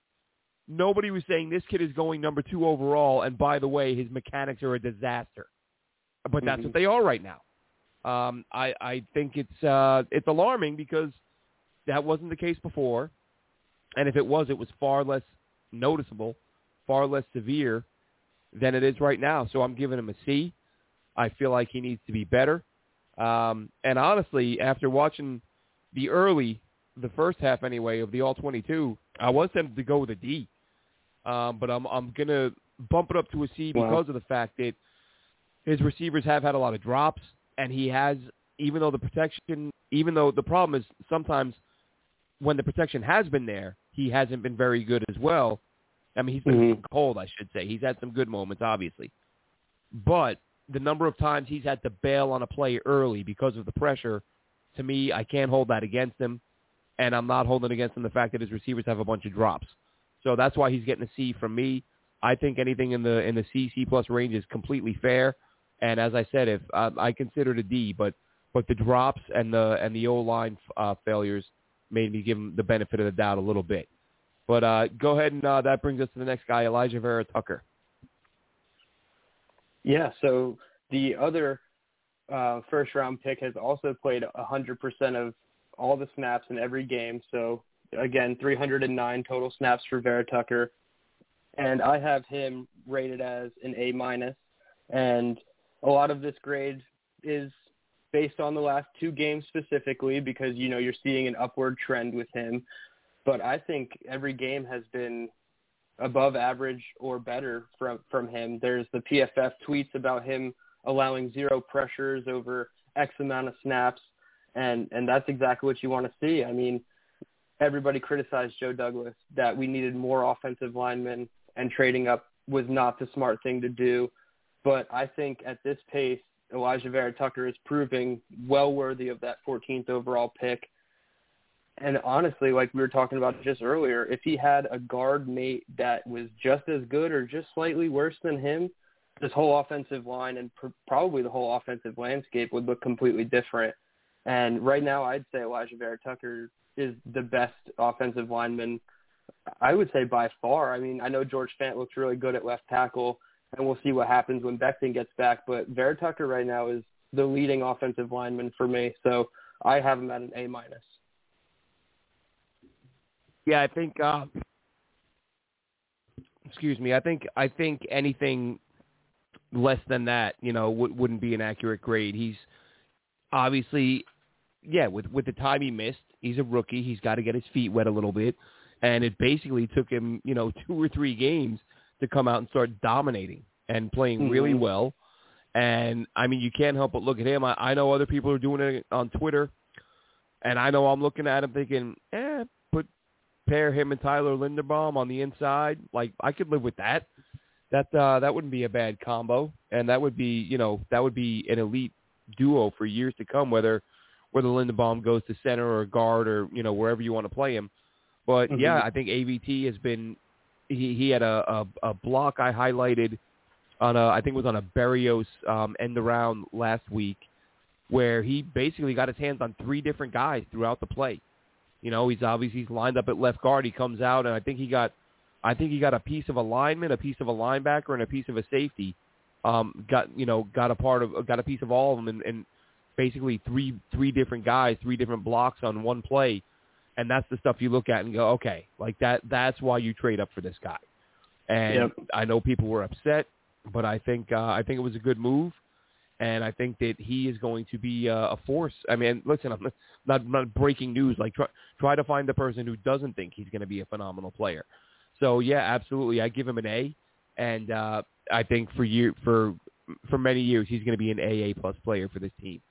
saying this kid is going number 2 overall, and by the way, his mechanics are a disaster. But that's what they are right now. I think it's alarming because that wasn't the case before, and if it was far less noticeable, far less severe than it is right now. So I'm giving him a C. I feel like he needs to be better. And honestly, after watching the first half anyway of the All-22, I was tempted to go with a D. But I'm going to bump it up to a C because of the fact that his receivers have had a lot of drops, and he has, even though the problem is sometimes when the protection has been there, he hasn't been very good as well. I mean, he's been cold, I should say. He's had some good moments, obviously. But the number of times he's had to bail on a play early because of the pressure, to me, I can't hold that against him, and I'm not holding against him the fact that his receivers have a bunch of drops. So that's why he's getting a C from me. I think anything in the C+ range is completely fair. And as I said, if I considered a D, but the drops and the O-line failures made me give him the benefit of the doubt a little bit. But go ahead, and that brings us to the next guy, Elijah Vera-Tucker. Yeah, so the other first-round pick has also played 100% of all the snaps in every game. So, again, 309 total snaps for Vera-Tucker. And I have him rated as an A-. And a lot of this grade is based on the last 2 games specifically because, you're seeing an upward trend with him. But I think every game has been above average or better from him. There's the PFF tweets about him allowing 0 pressures over X amount of snaps, and that's exactly what you want to see. I mean, everybody criticized Joe Douglas that we needed more offensive linemen and trading up was not the smart thing to do. But I think at this pace, Elijah Vera-Tucker is proving well worthy of that 14th overall pick. And honestly, like we were talking about just earlier, if he had a guard mate that was just as good or just slightly worse than him, this whole offensive line and probably the whole offensive landscape would look completely different. And right now, I'd say Elijah Vera-Tucker is the best offensive lineman, I would say by far. I mean, I know George Fant looks really good at left tackle, and we'll see what happens when Becton gets back. But Vera-Tucker right now is the leading offensive lineman for me, so I have him at an A-. Yeah, I think. Excuse me. I think anything less than that, wouldn't be an accurate grade. He's obviously, with the time he missed, he's a rookie. He's got to get his feet wet a little bit, and it basically took him, 2 or 3 games to come out and start dominating and playing really well. And, I mean, you can't help but look at him. I know other people are doing it on Twitter, and I know I'm looking at him thinking, pair him and Tyler Linderbaum on the inside. Like, I could live with that. That wouldn't be a bad combo, and that would be an elite duo for years to come, whether Linderbaum goes to center or guard or, wherever you want to play him. But, yeah, I think AVT has been he had a block I highlighted on I think it was on a Berrios end around last week, where he basically got his hands on 3 different guys throughout the play. He's lined up at left guard. He comes out, and I think he got a piece of a lineman, a piece of a linebacker, and a piece of a safety. Got a piece of all of them, and basically three different guys, 3 different blocks on one play. And that's the stuff you look at and go, okay, like that's why you trade up for this guy. And I know people were upset, but I think it was a good move. And I think that he is going to be a force. I mean, listen, I'm not breaking news. Like, try to find the person who doesn't think he's going to be a phenomenal player. So, yeah, absolutely. I give him an A. And I think for many years he's going to be an AA+ player for this team.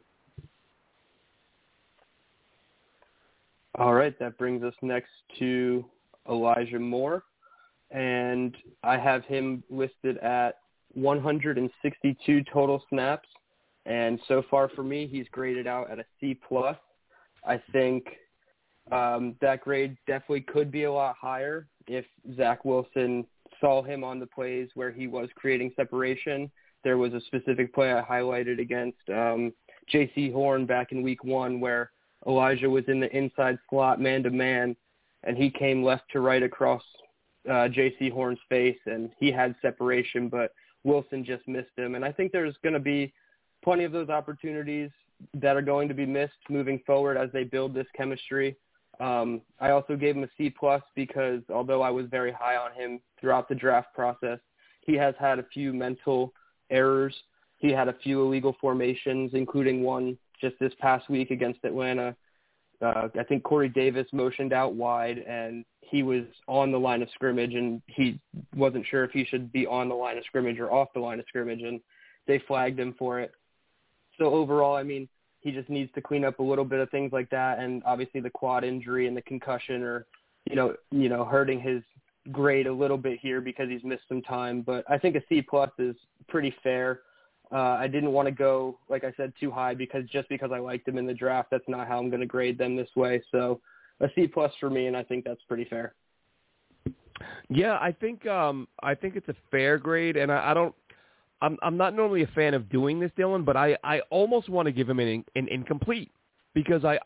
All right, that brings us next to Elijah Moore. And I have him listed at 162 total snaps. And so far for me, he's graded out at a C+. I think that grade definitely could be a lot higher if Zach Wilson saw him on the plays where he was creating separation. There was a specific play I highlighted against J.C. Horn back in week 1 where Elijah was in the inside slot man-to-man, and he came left to right across J.C. Horn's face, and he had separation, but Wilson just missed him. And I think there's going to be plenty of those opportunities that are going to be missed moving forward as they build this chemistry. I also gave him a C+ because although I was very high on him throughout the draft process, he has had a few mental errors. He had a few illegal formations, including one just this past week against Atlanta. I think Corey Davis motioned out wide, and he was on the line of scrimmage, and he wasn't sure if he should be on the line of scrimmage or off the line of scrimmage, and they flagged him for it. So overall, I mean, he just needs to clean up a little bit of things like that, and obviously the quad injury and the concussion are, hurting his grade a little bit here because he's missed some time. But I think a C+ is pretty fair. I didn't want to go, like I said, too high because I liked him in the draft, that's not how I'm going to grade them this way. So a C+ for me, and I think that's pretty fair. Yeah, I think it's a fair grade, and I'm not normally a fan of doing this, Dylan, but I almost want to give him an incomplete because I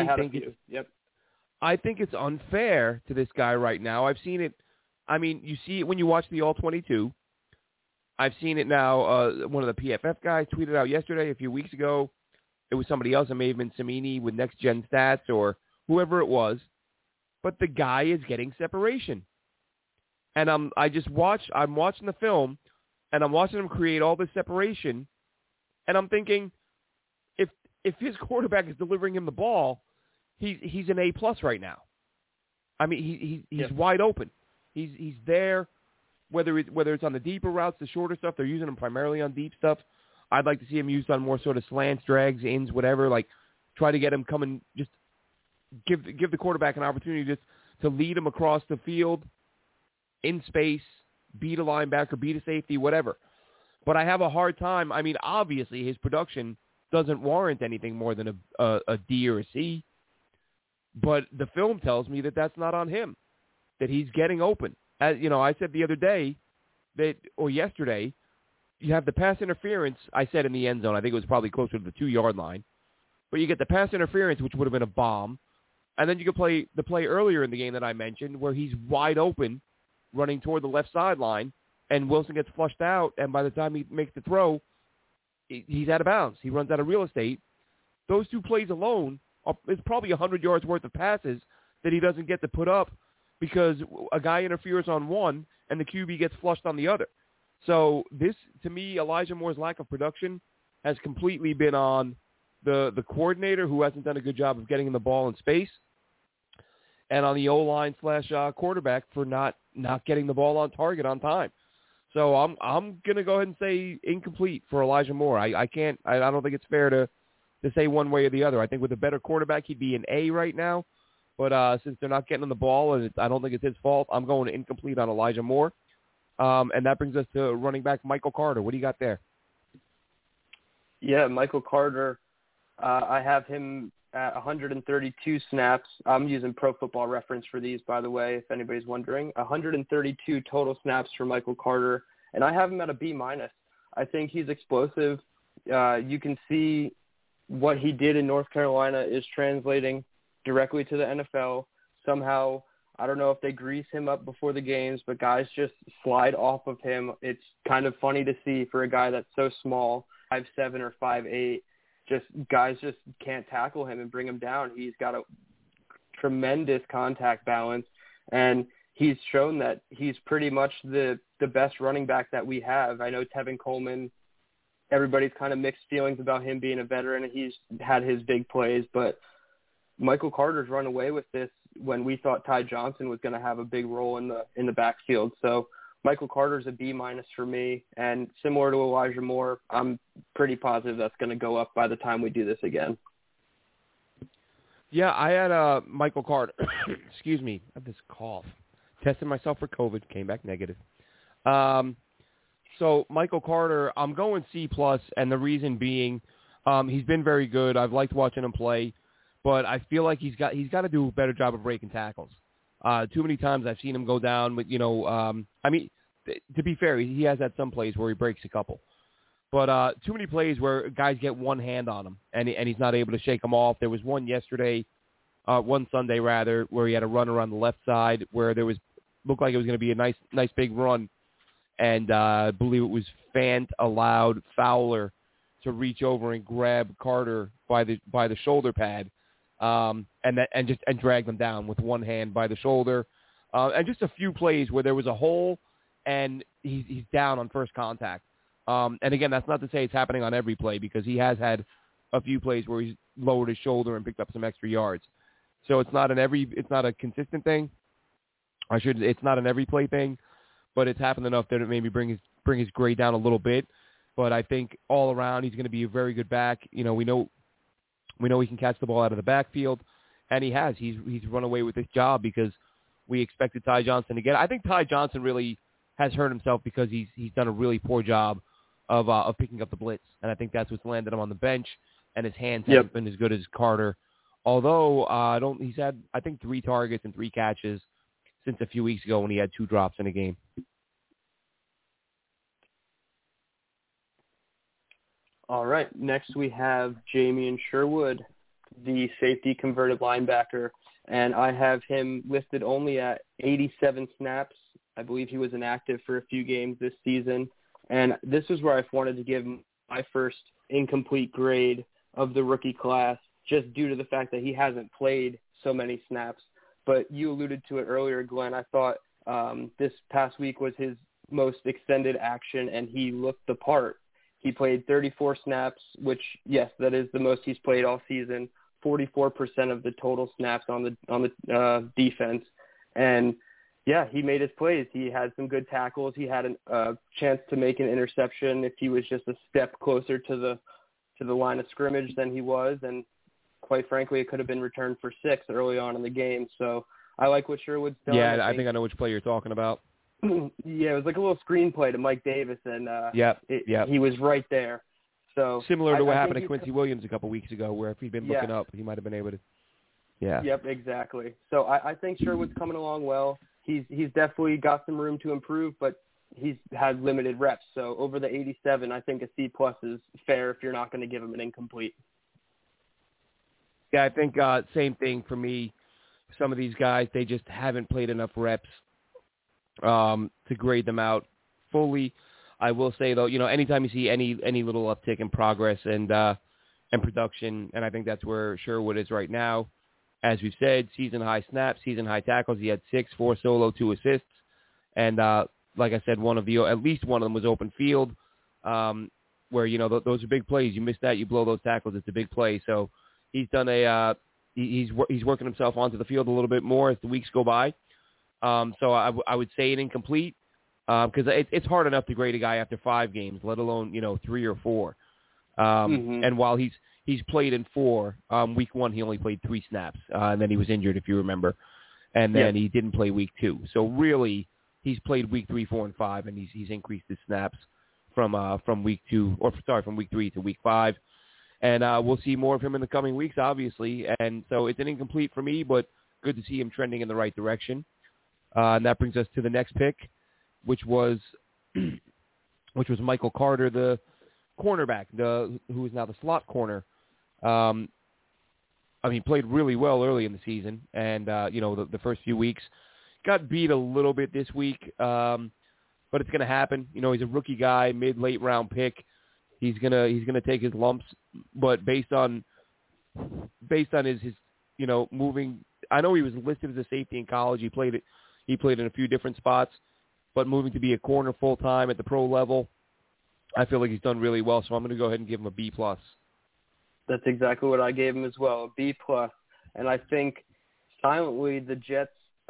think it's unfair to this guy right now. I've seen it. I mean, you see it when you watch the All-22. I've seen it now. One of the PFF guys tweeted out yesterday, a few weeks ago. It was somebody else. It may have been Samini with Next Gen Stats or whoever it was. But the guy is getting separation. And I'm watching the film, and I'm watching him create all this separation, and I'm thinking, if his quarterback is delivering him the ball, he's an A+ right now. I mean, he's wide open. He's there. Whether it's on the deeper routes, the shorter stuff, they're using him primarily on deep stuff. I'd like to see him used on more sort of slants, drags, ins, whatever. Like, try to get him coming. Just give the quarterback an opportunity just to lead him across the field in space, beat a linebacker, beat a safety, whatever. But I have a hard time. I mean, obviously his production doesn't warrant anything more than a D or a C. But the film tells me that that's not on him, that he's getting open. As I said the other day or yesterday, you have the pass interference, I said in the end zone. I think it was probably closer to the 2-yard line. But you get the pass interference, which would have been a bomb. And then you could play the play earlier in the game that I mentioned where he's wide open running toward the left sideline, and Wilson gets flushed out, and by the time he makes the throw, he's out of bounds. He runs out of real estate. Those 2 plays alone is probably 100 yards worth of passes that he doesn't get to put up because a guy interferes on one and the QB gets flushed on the other. So this, to me, Elijah Moore's lack of production has completely been on the coordinator who hasn't done a good job of getting him the ball in space, and on the O-line / quarterback for not getting the ball on target on time. So I'm gonna go ahead and say incomplete for Elijah Moore. I don't think it's fair to say one way or the other. I think with a better quarterback, he'd be an A right now. But since they're not getting on the ball, and I don't think it's his fault, I'm going incomplete on Elijah Moore. And that brings us to running back Michael Carter. What do you got there? Yeah, Michael Carter, I have him at 132 snaps. I'm using Pro Football Reference for these, by the way, if anybody's wondering. 132 total snaps for Michael Carter, and I have him at a B-. I think he's explosive. You can see what he did in North Carolina is translating directly to the NFL. Somehow, I don't know if they grease him up before the games, but guys just slide off of him. It's kind of funny to see for a guy that's so small, 5'7" or 5'8". Guys just can't tackle him and bring him down. He's got a tremendous contact balance, and he's shown that he's pretty much the best running back that we have. I know Tevin Coleman, everybody's kind of mixed feelings about him being a veteran. He's had his big plays, but Michael Carter's run away with this when we thought Ty Johnson was going to have a big role in the backfield. So Michael Carter's a B- for me, and similar to Elijah Moore, I'm pretty positive that's going to go up by the time we do this again. Yeah, I had Michael Carter. Excuse me, I have this cough. Tested myself for COVID, came back negative. So Michael Carter, I'm going C+, and the reason being he's been very good. I've liked watching him play, but I feel like he's got to do a better job of breaking tackles. Too many times I've seen him go down with, I mean, to be fair, he has had some plays where he breaks a couple. But too many plays where guys get one hand on him, and he's not able to shake them off. There was one Sunday, where he had a run around the left side where looked like it was going to be a nice big run. And I believe it was Fant allowed Fowler to reach over and grab Carter by the shoulder pad, and drag them down with one hand by the shoulder, and just a few plays where there was a hole and he's down on first contact. And again, that's not to say it's happening on every play, because he has had a few plays where he's lowered his shoulder and picked up some extra yards. So it's not a consistent thing. It's not an every play thing. But it's happened enough that it maybe bring his grade down a little bit. But I think all around he's going to be a very good back. We know he can catch the ball out of the backfield, and he has. He's run away with this job because we expected Ty Johnson to get it. I think Ty Johnson really has hurt himself because he's done a really poor job of picking up the blitz, and I think that's what's landed him on the bench. And his hands haven't been as good as Carter. Although he's had, I think, 3 targets and 3 catches since a few weeks ago when he had 2 drops in a game. All right. Next we have Jamien Sherwood, the safety converted linebacker, and I have him listed only at 87 snaps. I believe he was inactive for a few games this season, and this is where I wanted to give my first incomplete grade of the rookie class, just due to the fact that he hasn't played so many snaps. But you alluded to it earlier, Glenn. I thought this past week was his most extended action, and he looked the part. He played 34 snaps, which, yes, that is the most he's played all season, 44% of the total snaps on the defense. And, yeah, he made his plays. He had some good tackles. He had a chance to make an interception if he was just a step closer to the line of scrimmage than he was, and quite frankly, it could have been returned for 6 early on in the game. So I like what Sherwood's done. Yeah, I think I know which play you're talking about. Yeah, it was like a little screenplay to Mike Davis, and he was right there. So similar to what happened to Quincy Williams a couple weeks ago, where if he'd been looking up, he might have been able to. Yeah. Yep, exactly. So I think Sherwood's coming along well. He's definitely got some room to improve, but he's had limited reps. So over the 87, I think a C+ is fair if you're not going to give him an incomplete. Yeah, I think same thing for me. Some of these guys, they just haven't played enough reps to grade them out fully. I will say, though, anytime you see any little uptick in progress and production, and I think that's where Sherwood is right now. As we've said, season-high snaps, season-high tackles. He had 6, 4 solo, 2 assists. And like I said, at least one of them was open field, where, those are big plays. You miss that, you blow those tackles, it's a big play. So he's done he's working himself onto the field a little bit more as the weeks go by. So I would say an incomplete. because it's hard enough to grade a guy after 5 games, let alone 3 or 4. And while he's played in 4, week 1 he only played 3 snaps, and then he was injured, if you remember, and then he didn't play week 2. So really, he's played week 3, 4, and 5, and he's increased his snaps from week 3 to week 5. And we'll see more of him in the coming weeks, obviously. And so it's an incomplete for me, but good to see him trending in the right direction. And that brings us to the next pick, which was Michael Carter, the cornerback, who is now the slot corner. Played really well early in the season, and the first few weeks got beat a little bit this week, but it's going to happen. He's a rookie guy, late round pick. He's gonna take his lumps, but based on his moving. I know he was listed as a safety in college. He played in a few different spots, but moving to be a corner full time at the pro level, I feel like he's done really well. So I'm going to go ahead and give him a B+. That's exactly what I gave him as well, a B+. And I think silently the Jets'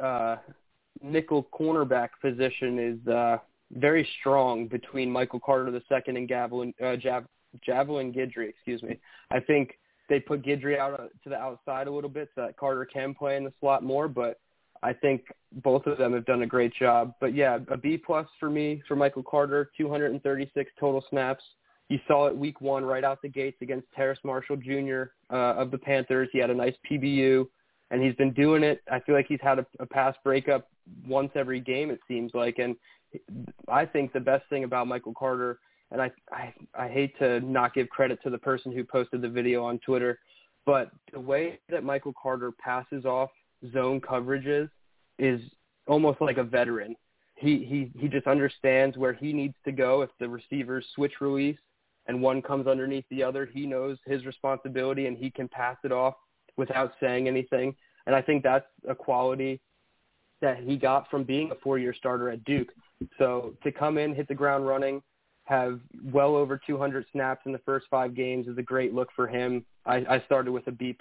nickel cornerback position is very strong between Michael Carter II and Javelin Guidry. I think they put Guidry out to the outside a little bit so that Carter can play in the slot more, but I think both of them have done a great job. But yeah, a B+ for me for Michael Carter, 236 total snaps. You saw it week 1 right out the gates against Terrace Marshall Jr. Of the Panthers. He had a nice PBU, and he's been doing it. I feel like he's had a pass breakup once every game, it seems like. And I think the best thing about Michael Carter, and I hate to not give credit to the person who posted the video on Twitter, but the way that Michael Carter passes off zone coverages is almost like a veteran. He just understands where he needs to go. If the receivers switch release and one comes underneath the other, he knows his responsibility and he can pass it off without saying anything. And I think that's a quality that he got from being a 4-year starter at Duke. So to come in, hit the ground running, have well over 200 snaps in the first 5 games is a great look for him. I started with a B+.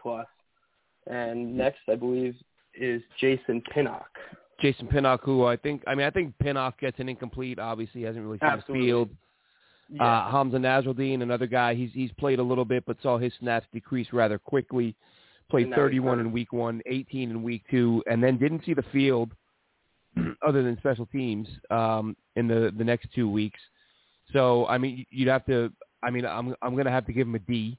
And next, I believe, is Jason Pinnock. Jason Pinnock, who I think Pinnock gets an incomplete. Obviously, he hasn't really seen the field. Yeah. Hamza Nasruddin, another guy, he's played a little bit, but saw his snaps decrease rather quickly. Played 31 in week 1, 18 in week 2, and then didn't see the field other than special teams in the next 2 weeks. So you'd have to. I'm going to have to give him a D.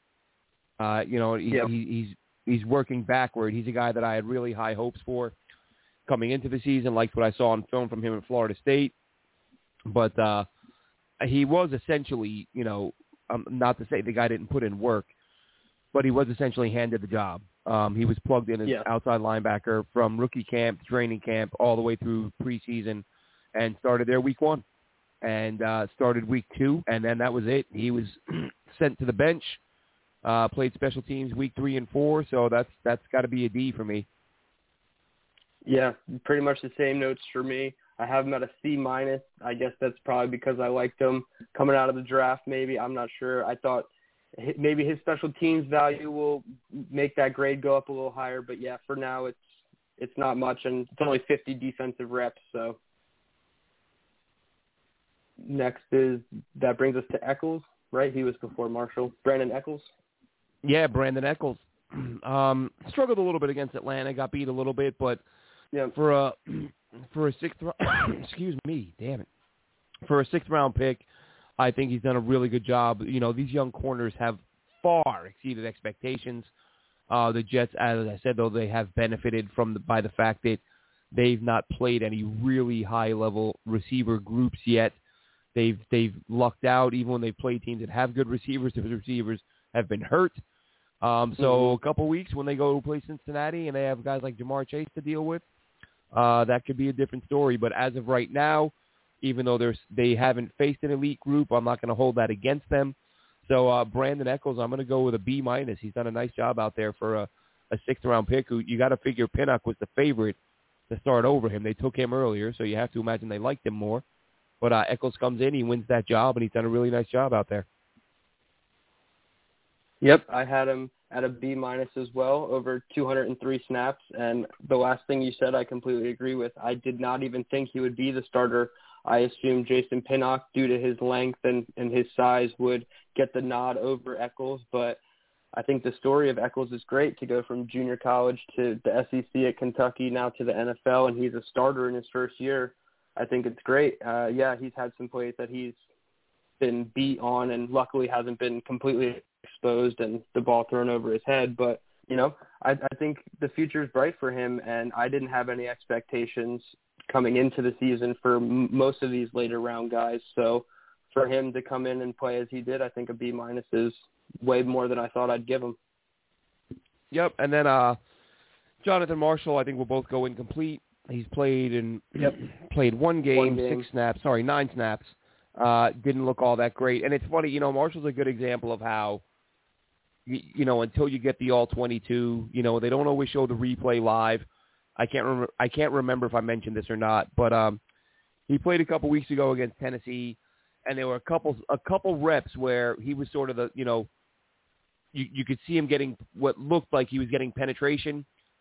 He's working backward. He's a guy that I had really high hopes for coming into the season. Liked what I saw on film from him in Florida State, but he was essentially, not to say the guy didn't put in work, but he was essentially handed the job. He was plugged in as outside linebacker from rookie camp, training camp, all the way through preseason, and started there week 1, and started week 2, and then that was it. He was sent to the bench, played special teams week 3 and 4, so that's got to be a D for me. Yeah, pretty much the same notes for me. I have him at a C-. I guess that's probably because I liked him coming out of the draft maybe. I'm not sure. I thought maybe his special teams value will make that grade go up a little higher. But, yeah, for now it's not much, and it's only 50 defensive reps. So next that brings us to Echols, right? He was before Marshall. Brandon Echols? Yeah, Brandon Echols. Struggled a little bit against Atlanta, got beat a little bit, but for a 6th excuse me, damn it. For a 6th round pick, I think he's done a really good job. These young corners have far exceeded expectations. The Jets, as I said, though, they have benefited by the fact that they've not played any really high-level receiver groups yet. They've lucked out even when they've played teams that have good receivers. The receivers have been hurt. So a couple weeks when they go play Cincinnati and they have guys like Jamar Chase to deal with, that could be a different story. But as of right now, even though they haven't faced an elite group, I'm not going to hold that against them. So Brandon Echols, I'm going to go with a B-. He's done a nice job out there for a 6th round pick. Who you got to figure Pinnock was the favorite to start over him. They took him earlier, so you have to imagine they liked him more. But Echols comes in, he wins that job, and he's done a really nice job out there. Yep, I had him at a B- as well, over 203 snaps. And the last thing you said, I completely agree with. I did not even think he would be the starter I assume Jason Pinnock, due to his length and his size, would get the nod over Eccles. But I think the story of Eccles is great, to go from junior college to the SEC at Kentucky, now to the NFL, and he's a starter in his first year. I think it's great. He's had some plays that he's been beat on and luckily hasn't been completely exposed and the ball thrown over his head. But, I think the future is bright for him, and I didn't have any expectations coming into the season for most of these later round guys. So for him to come in and play as he did, I think a B- is way more than I thought I'd give him. Yep, and then Jonathan Marshall, I think, will both go incomplete. He's played played one game, 9 snaps. Didn't look all that great. And it's funny, Marshall's a good example of how, until you get the all-22, they don't always show the replay live. I can't remember if I mentioned this or not, but he played a couple weeks ago against Tennessee, and there were a couple reps where he was sort of the, you could see him getting what looked like he was getting penetration,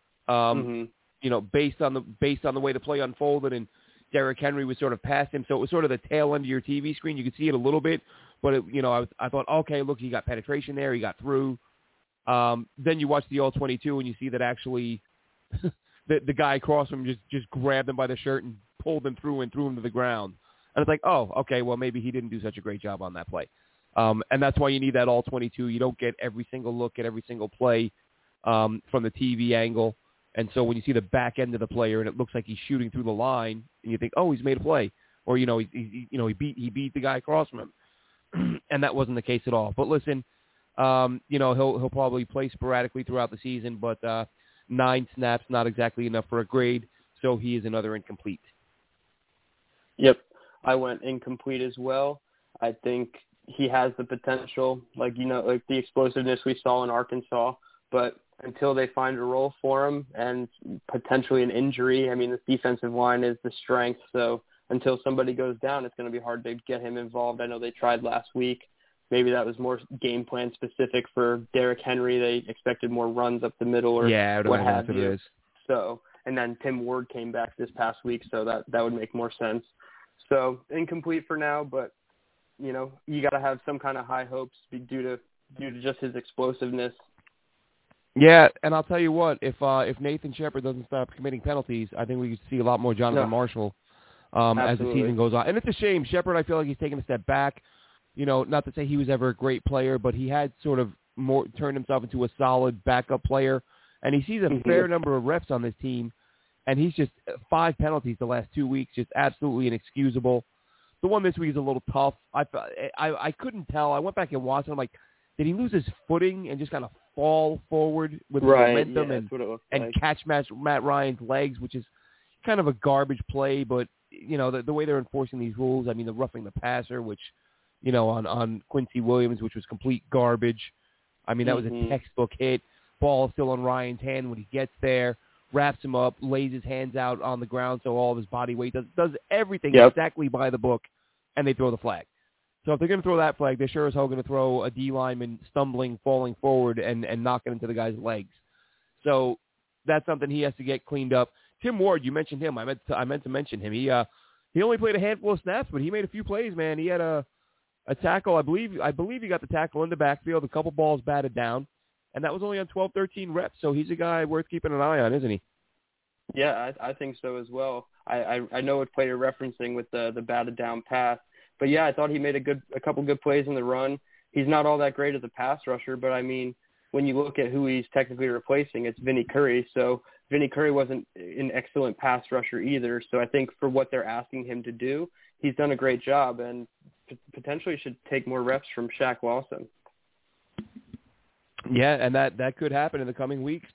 based on the way the play unfolded, and Derrick Henry was sort of past him, so it was sort of the tail end of your TV screen. You could see it a little bit, but I thought, okay, look, he got penetration there, he got through. Then you watch the all-22 and you see that actually the guy across from him just grabbed him by the shirt and pulled him through and threw him to the ground. And it's like, oh, okay, well, maybe he didn't do such a great job on that play. And that's why you need that all-22. You don't get every single look at every single play from the TV angle. And so when you see the back end of the player and it looks like he's shooting through the line, and you think, oh, he's made a play, or he beat the guy across from him, and that wasn't the case at all. But listen, he'll probably play sporadically throughout the season, but 9 snaps not exactly enough for a grade, so he is another incomplete. Yep, I went incomplete as well. I think he has the potential, like the explosiveness we saw in Arkansas, but until they find a role for him and potentially an injury, I mean, the defensive line is the strength, so until somebody goes down, it's going to be hard to get him involved. I know they tried last week. Maybe that was more game plan specific for Derrick Henry. They expected more runs up the middle or what have you. So, and then Tim Ward came back this past week, so that would make more sense. So incomplete for now, but you got to have some kind of high hopes due to just his explosiveness. Yeah, and I'll tell you what, if Nathan Shepard doesn't stop committing penalties, I think we could see a lot more Jonathan Marshall as the season goes on. And it's a shame. Shepard, I feel like he's taken a step back. Not to say he was ever a great player, but he had sort of more turned himself into a solid backup player. And he sees a fair number of reps on this team, and he's just 5 penalties the last 2 weeks, just absolutely inexcusable. The one this week is a little tough. I couldn't tell. I went back and watched it. I'm like, did he lose his footing and just kind of fall forward with momentum and catch Matt Ryan's legs, which is kind of a garbage play, but the way they're enforcing these rules, I mean, the roughing the passer, which on Quincy Williams, which was complete garbage. I mean, that was a textbook hit. Ball still on Ryan's hand when he gets there, wraps him up, lays his hands out on the ground so all of his body weight does everything exactly by the book, and they throw the flag. So if they're going to throw that flag, they're sure as hell going to throw a D lineman stumbling, falling forward, and knocking into the guy's legs. So that's something he has to get cleaned up. Tim Ward, you mentioned him. I meant to mention him. He only played a handful of snaps, but he made a few plays, man. He had a tackle. I believe he got the tackle in the backfield, a couple balls batted down, and that was only on 12, 13 reps. So he's a guy worth keeping an eye on, isn't he? Yeah, I think so as well. I know what play you're referencing with the batted down pass. But, yeah, I thought he made a couple good plays in the run. He's not all that great as a pass rusher, but, I mean, when you look at who he's technically replacing, it's Vinny Curry. So Vinny Curry wasn't an excellent pass rusher either. So I think for what they're asking him to do, he's done a great job and potentially should take more reps from Shaq Lawson. Yeah, and that could happen in the coming weeks.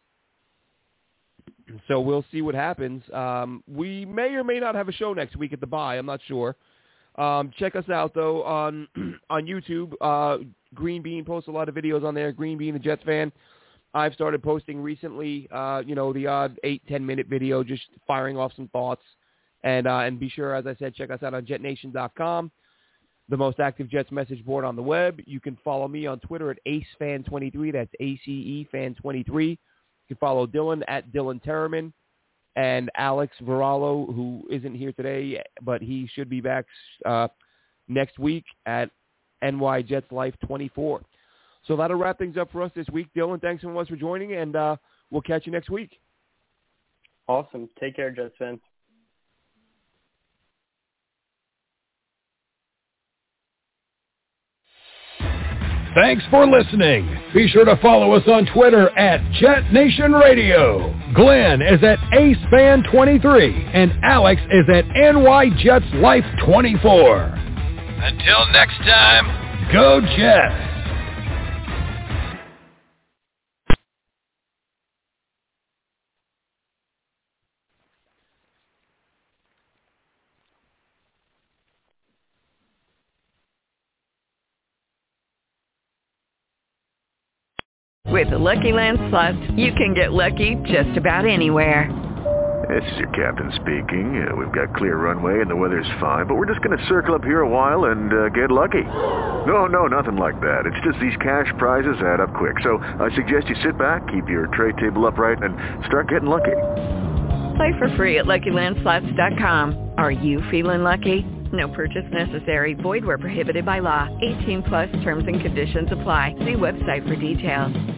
So we'll see what happens. We may or may not have a show next week at the bye. I'm not sure. Check us out, though, on YouTube. Green Bean posts a lot of videos on there. Green Bean, the Jets fan. I've started posting recently, the odd 8-10 minute video, just firing off some thoughts. And be sure, as I said, check us out on JetNation.com, the most active Jets message board on the web. You can follow me on Twitter at AceFan23. That's ACE Fan23. You can follow Dylan at Dylan Terraman. and Alex Varallo, who isn't here today, but he should be back next week at NY Jets Life 24. So that'll wrap things up for us this week. Dylan, thanks so much for joining, and we'll catch you next week. Awesome. Take care, Jets fans. Thanks for listening. Be sure to follow us on Twitter at Jet Nation Radio. Glenn is at AceFan23, and Alex is at NY Jets Life 24. Until next time, go Jets! With the Lucky Land Slots, you can get lucky just about anywhere. This is your captain speaking. We've got clear runway and the weather's fine, but we're just going to circle up here a while and get lucky. No, nothing like that. It's just these cash prizes add up quick. So I suggest you sit back, keep your tray table upright, and start getting lucky. Play for free at LuckyLandSlots.com. Are you feeling lucky? No purchase necessary. Void where prohibited by law. 18+ terms and conditions apply. See website for details.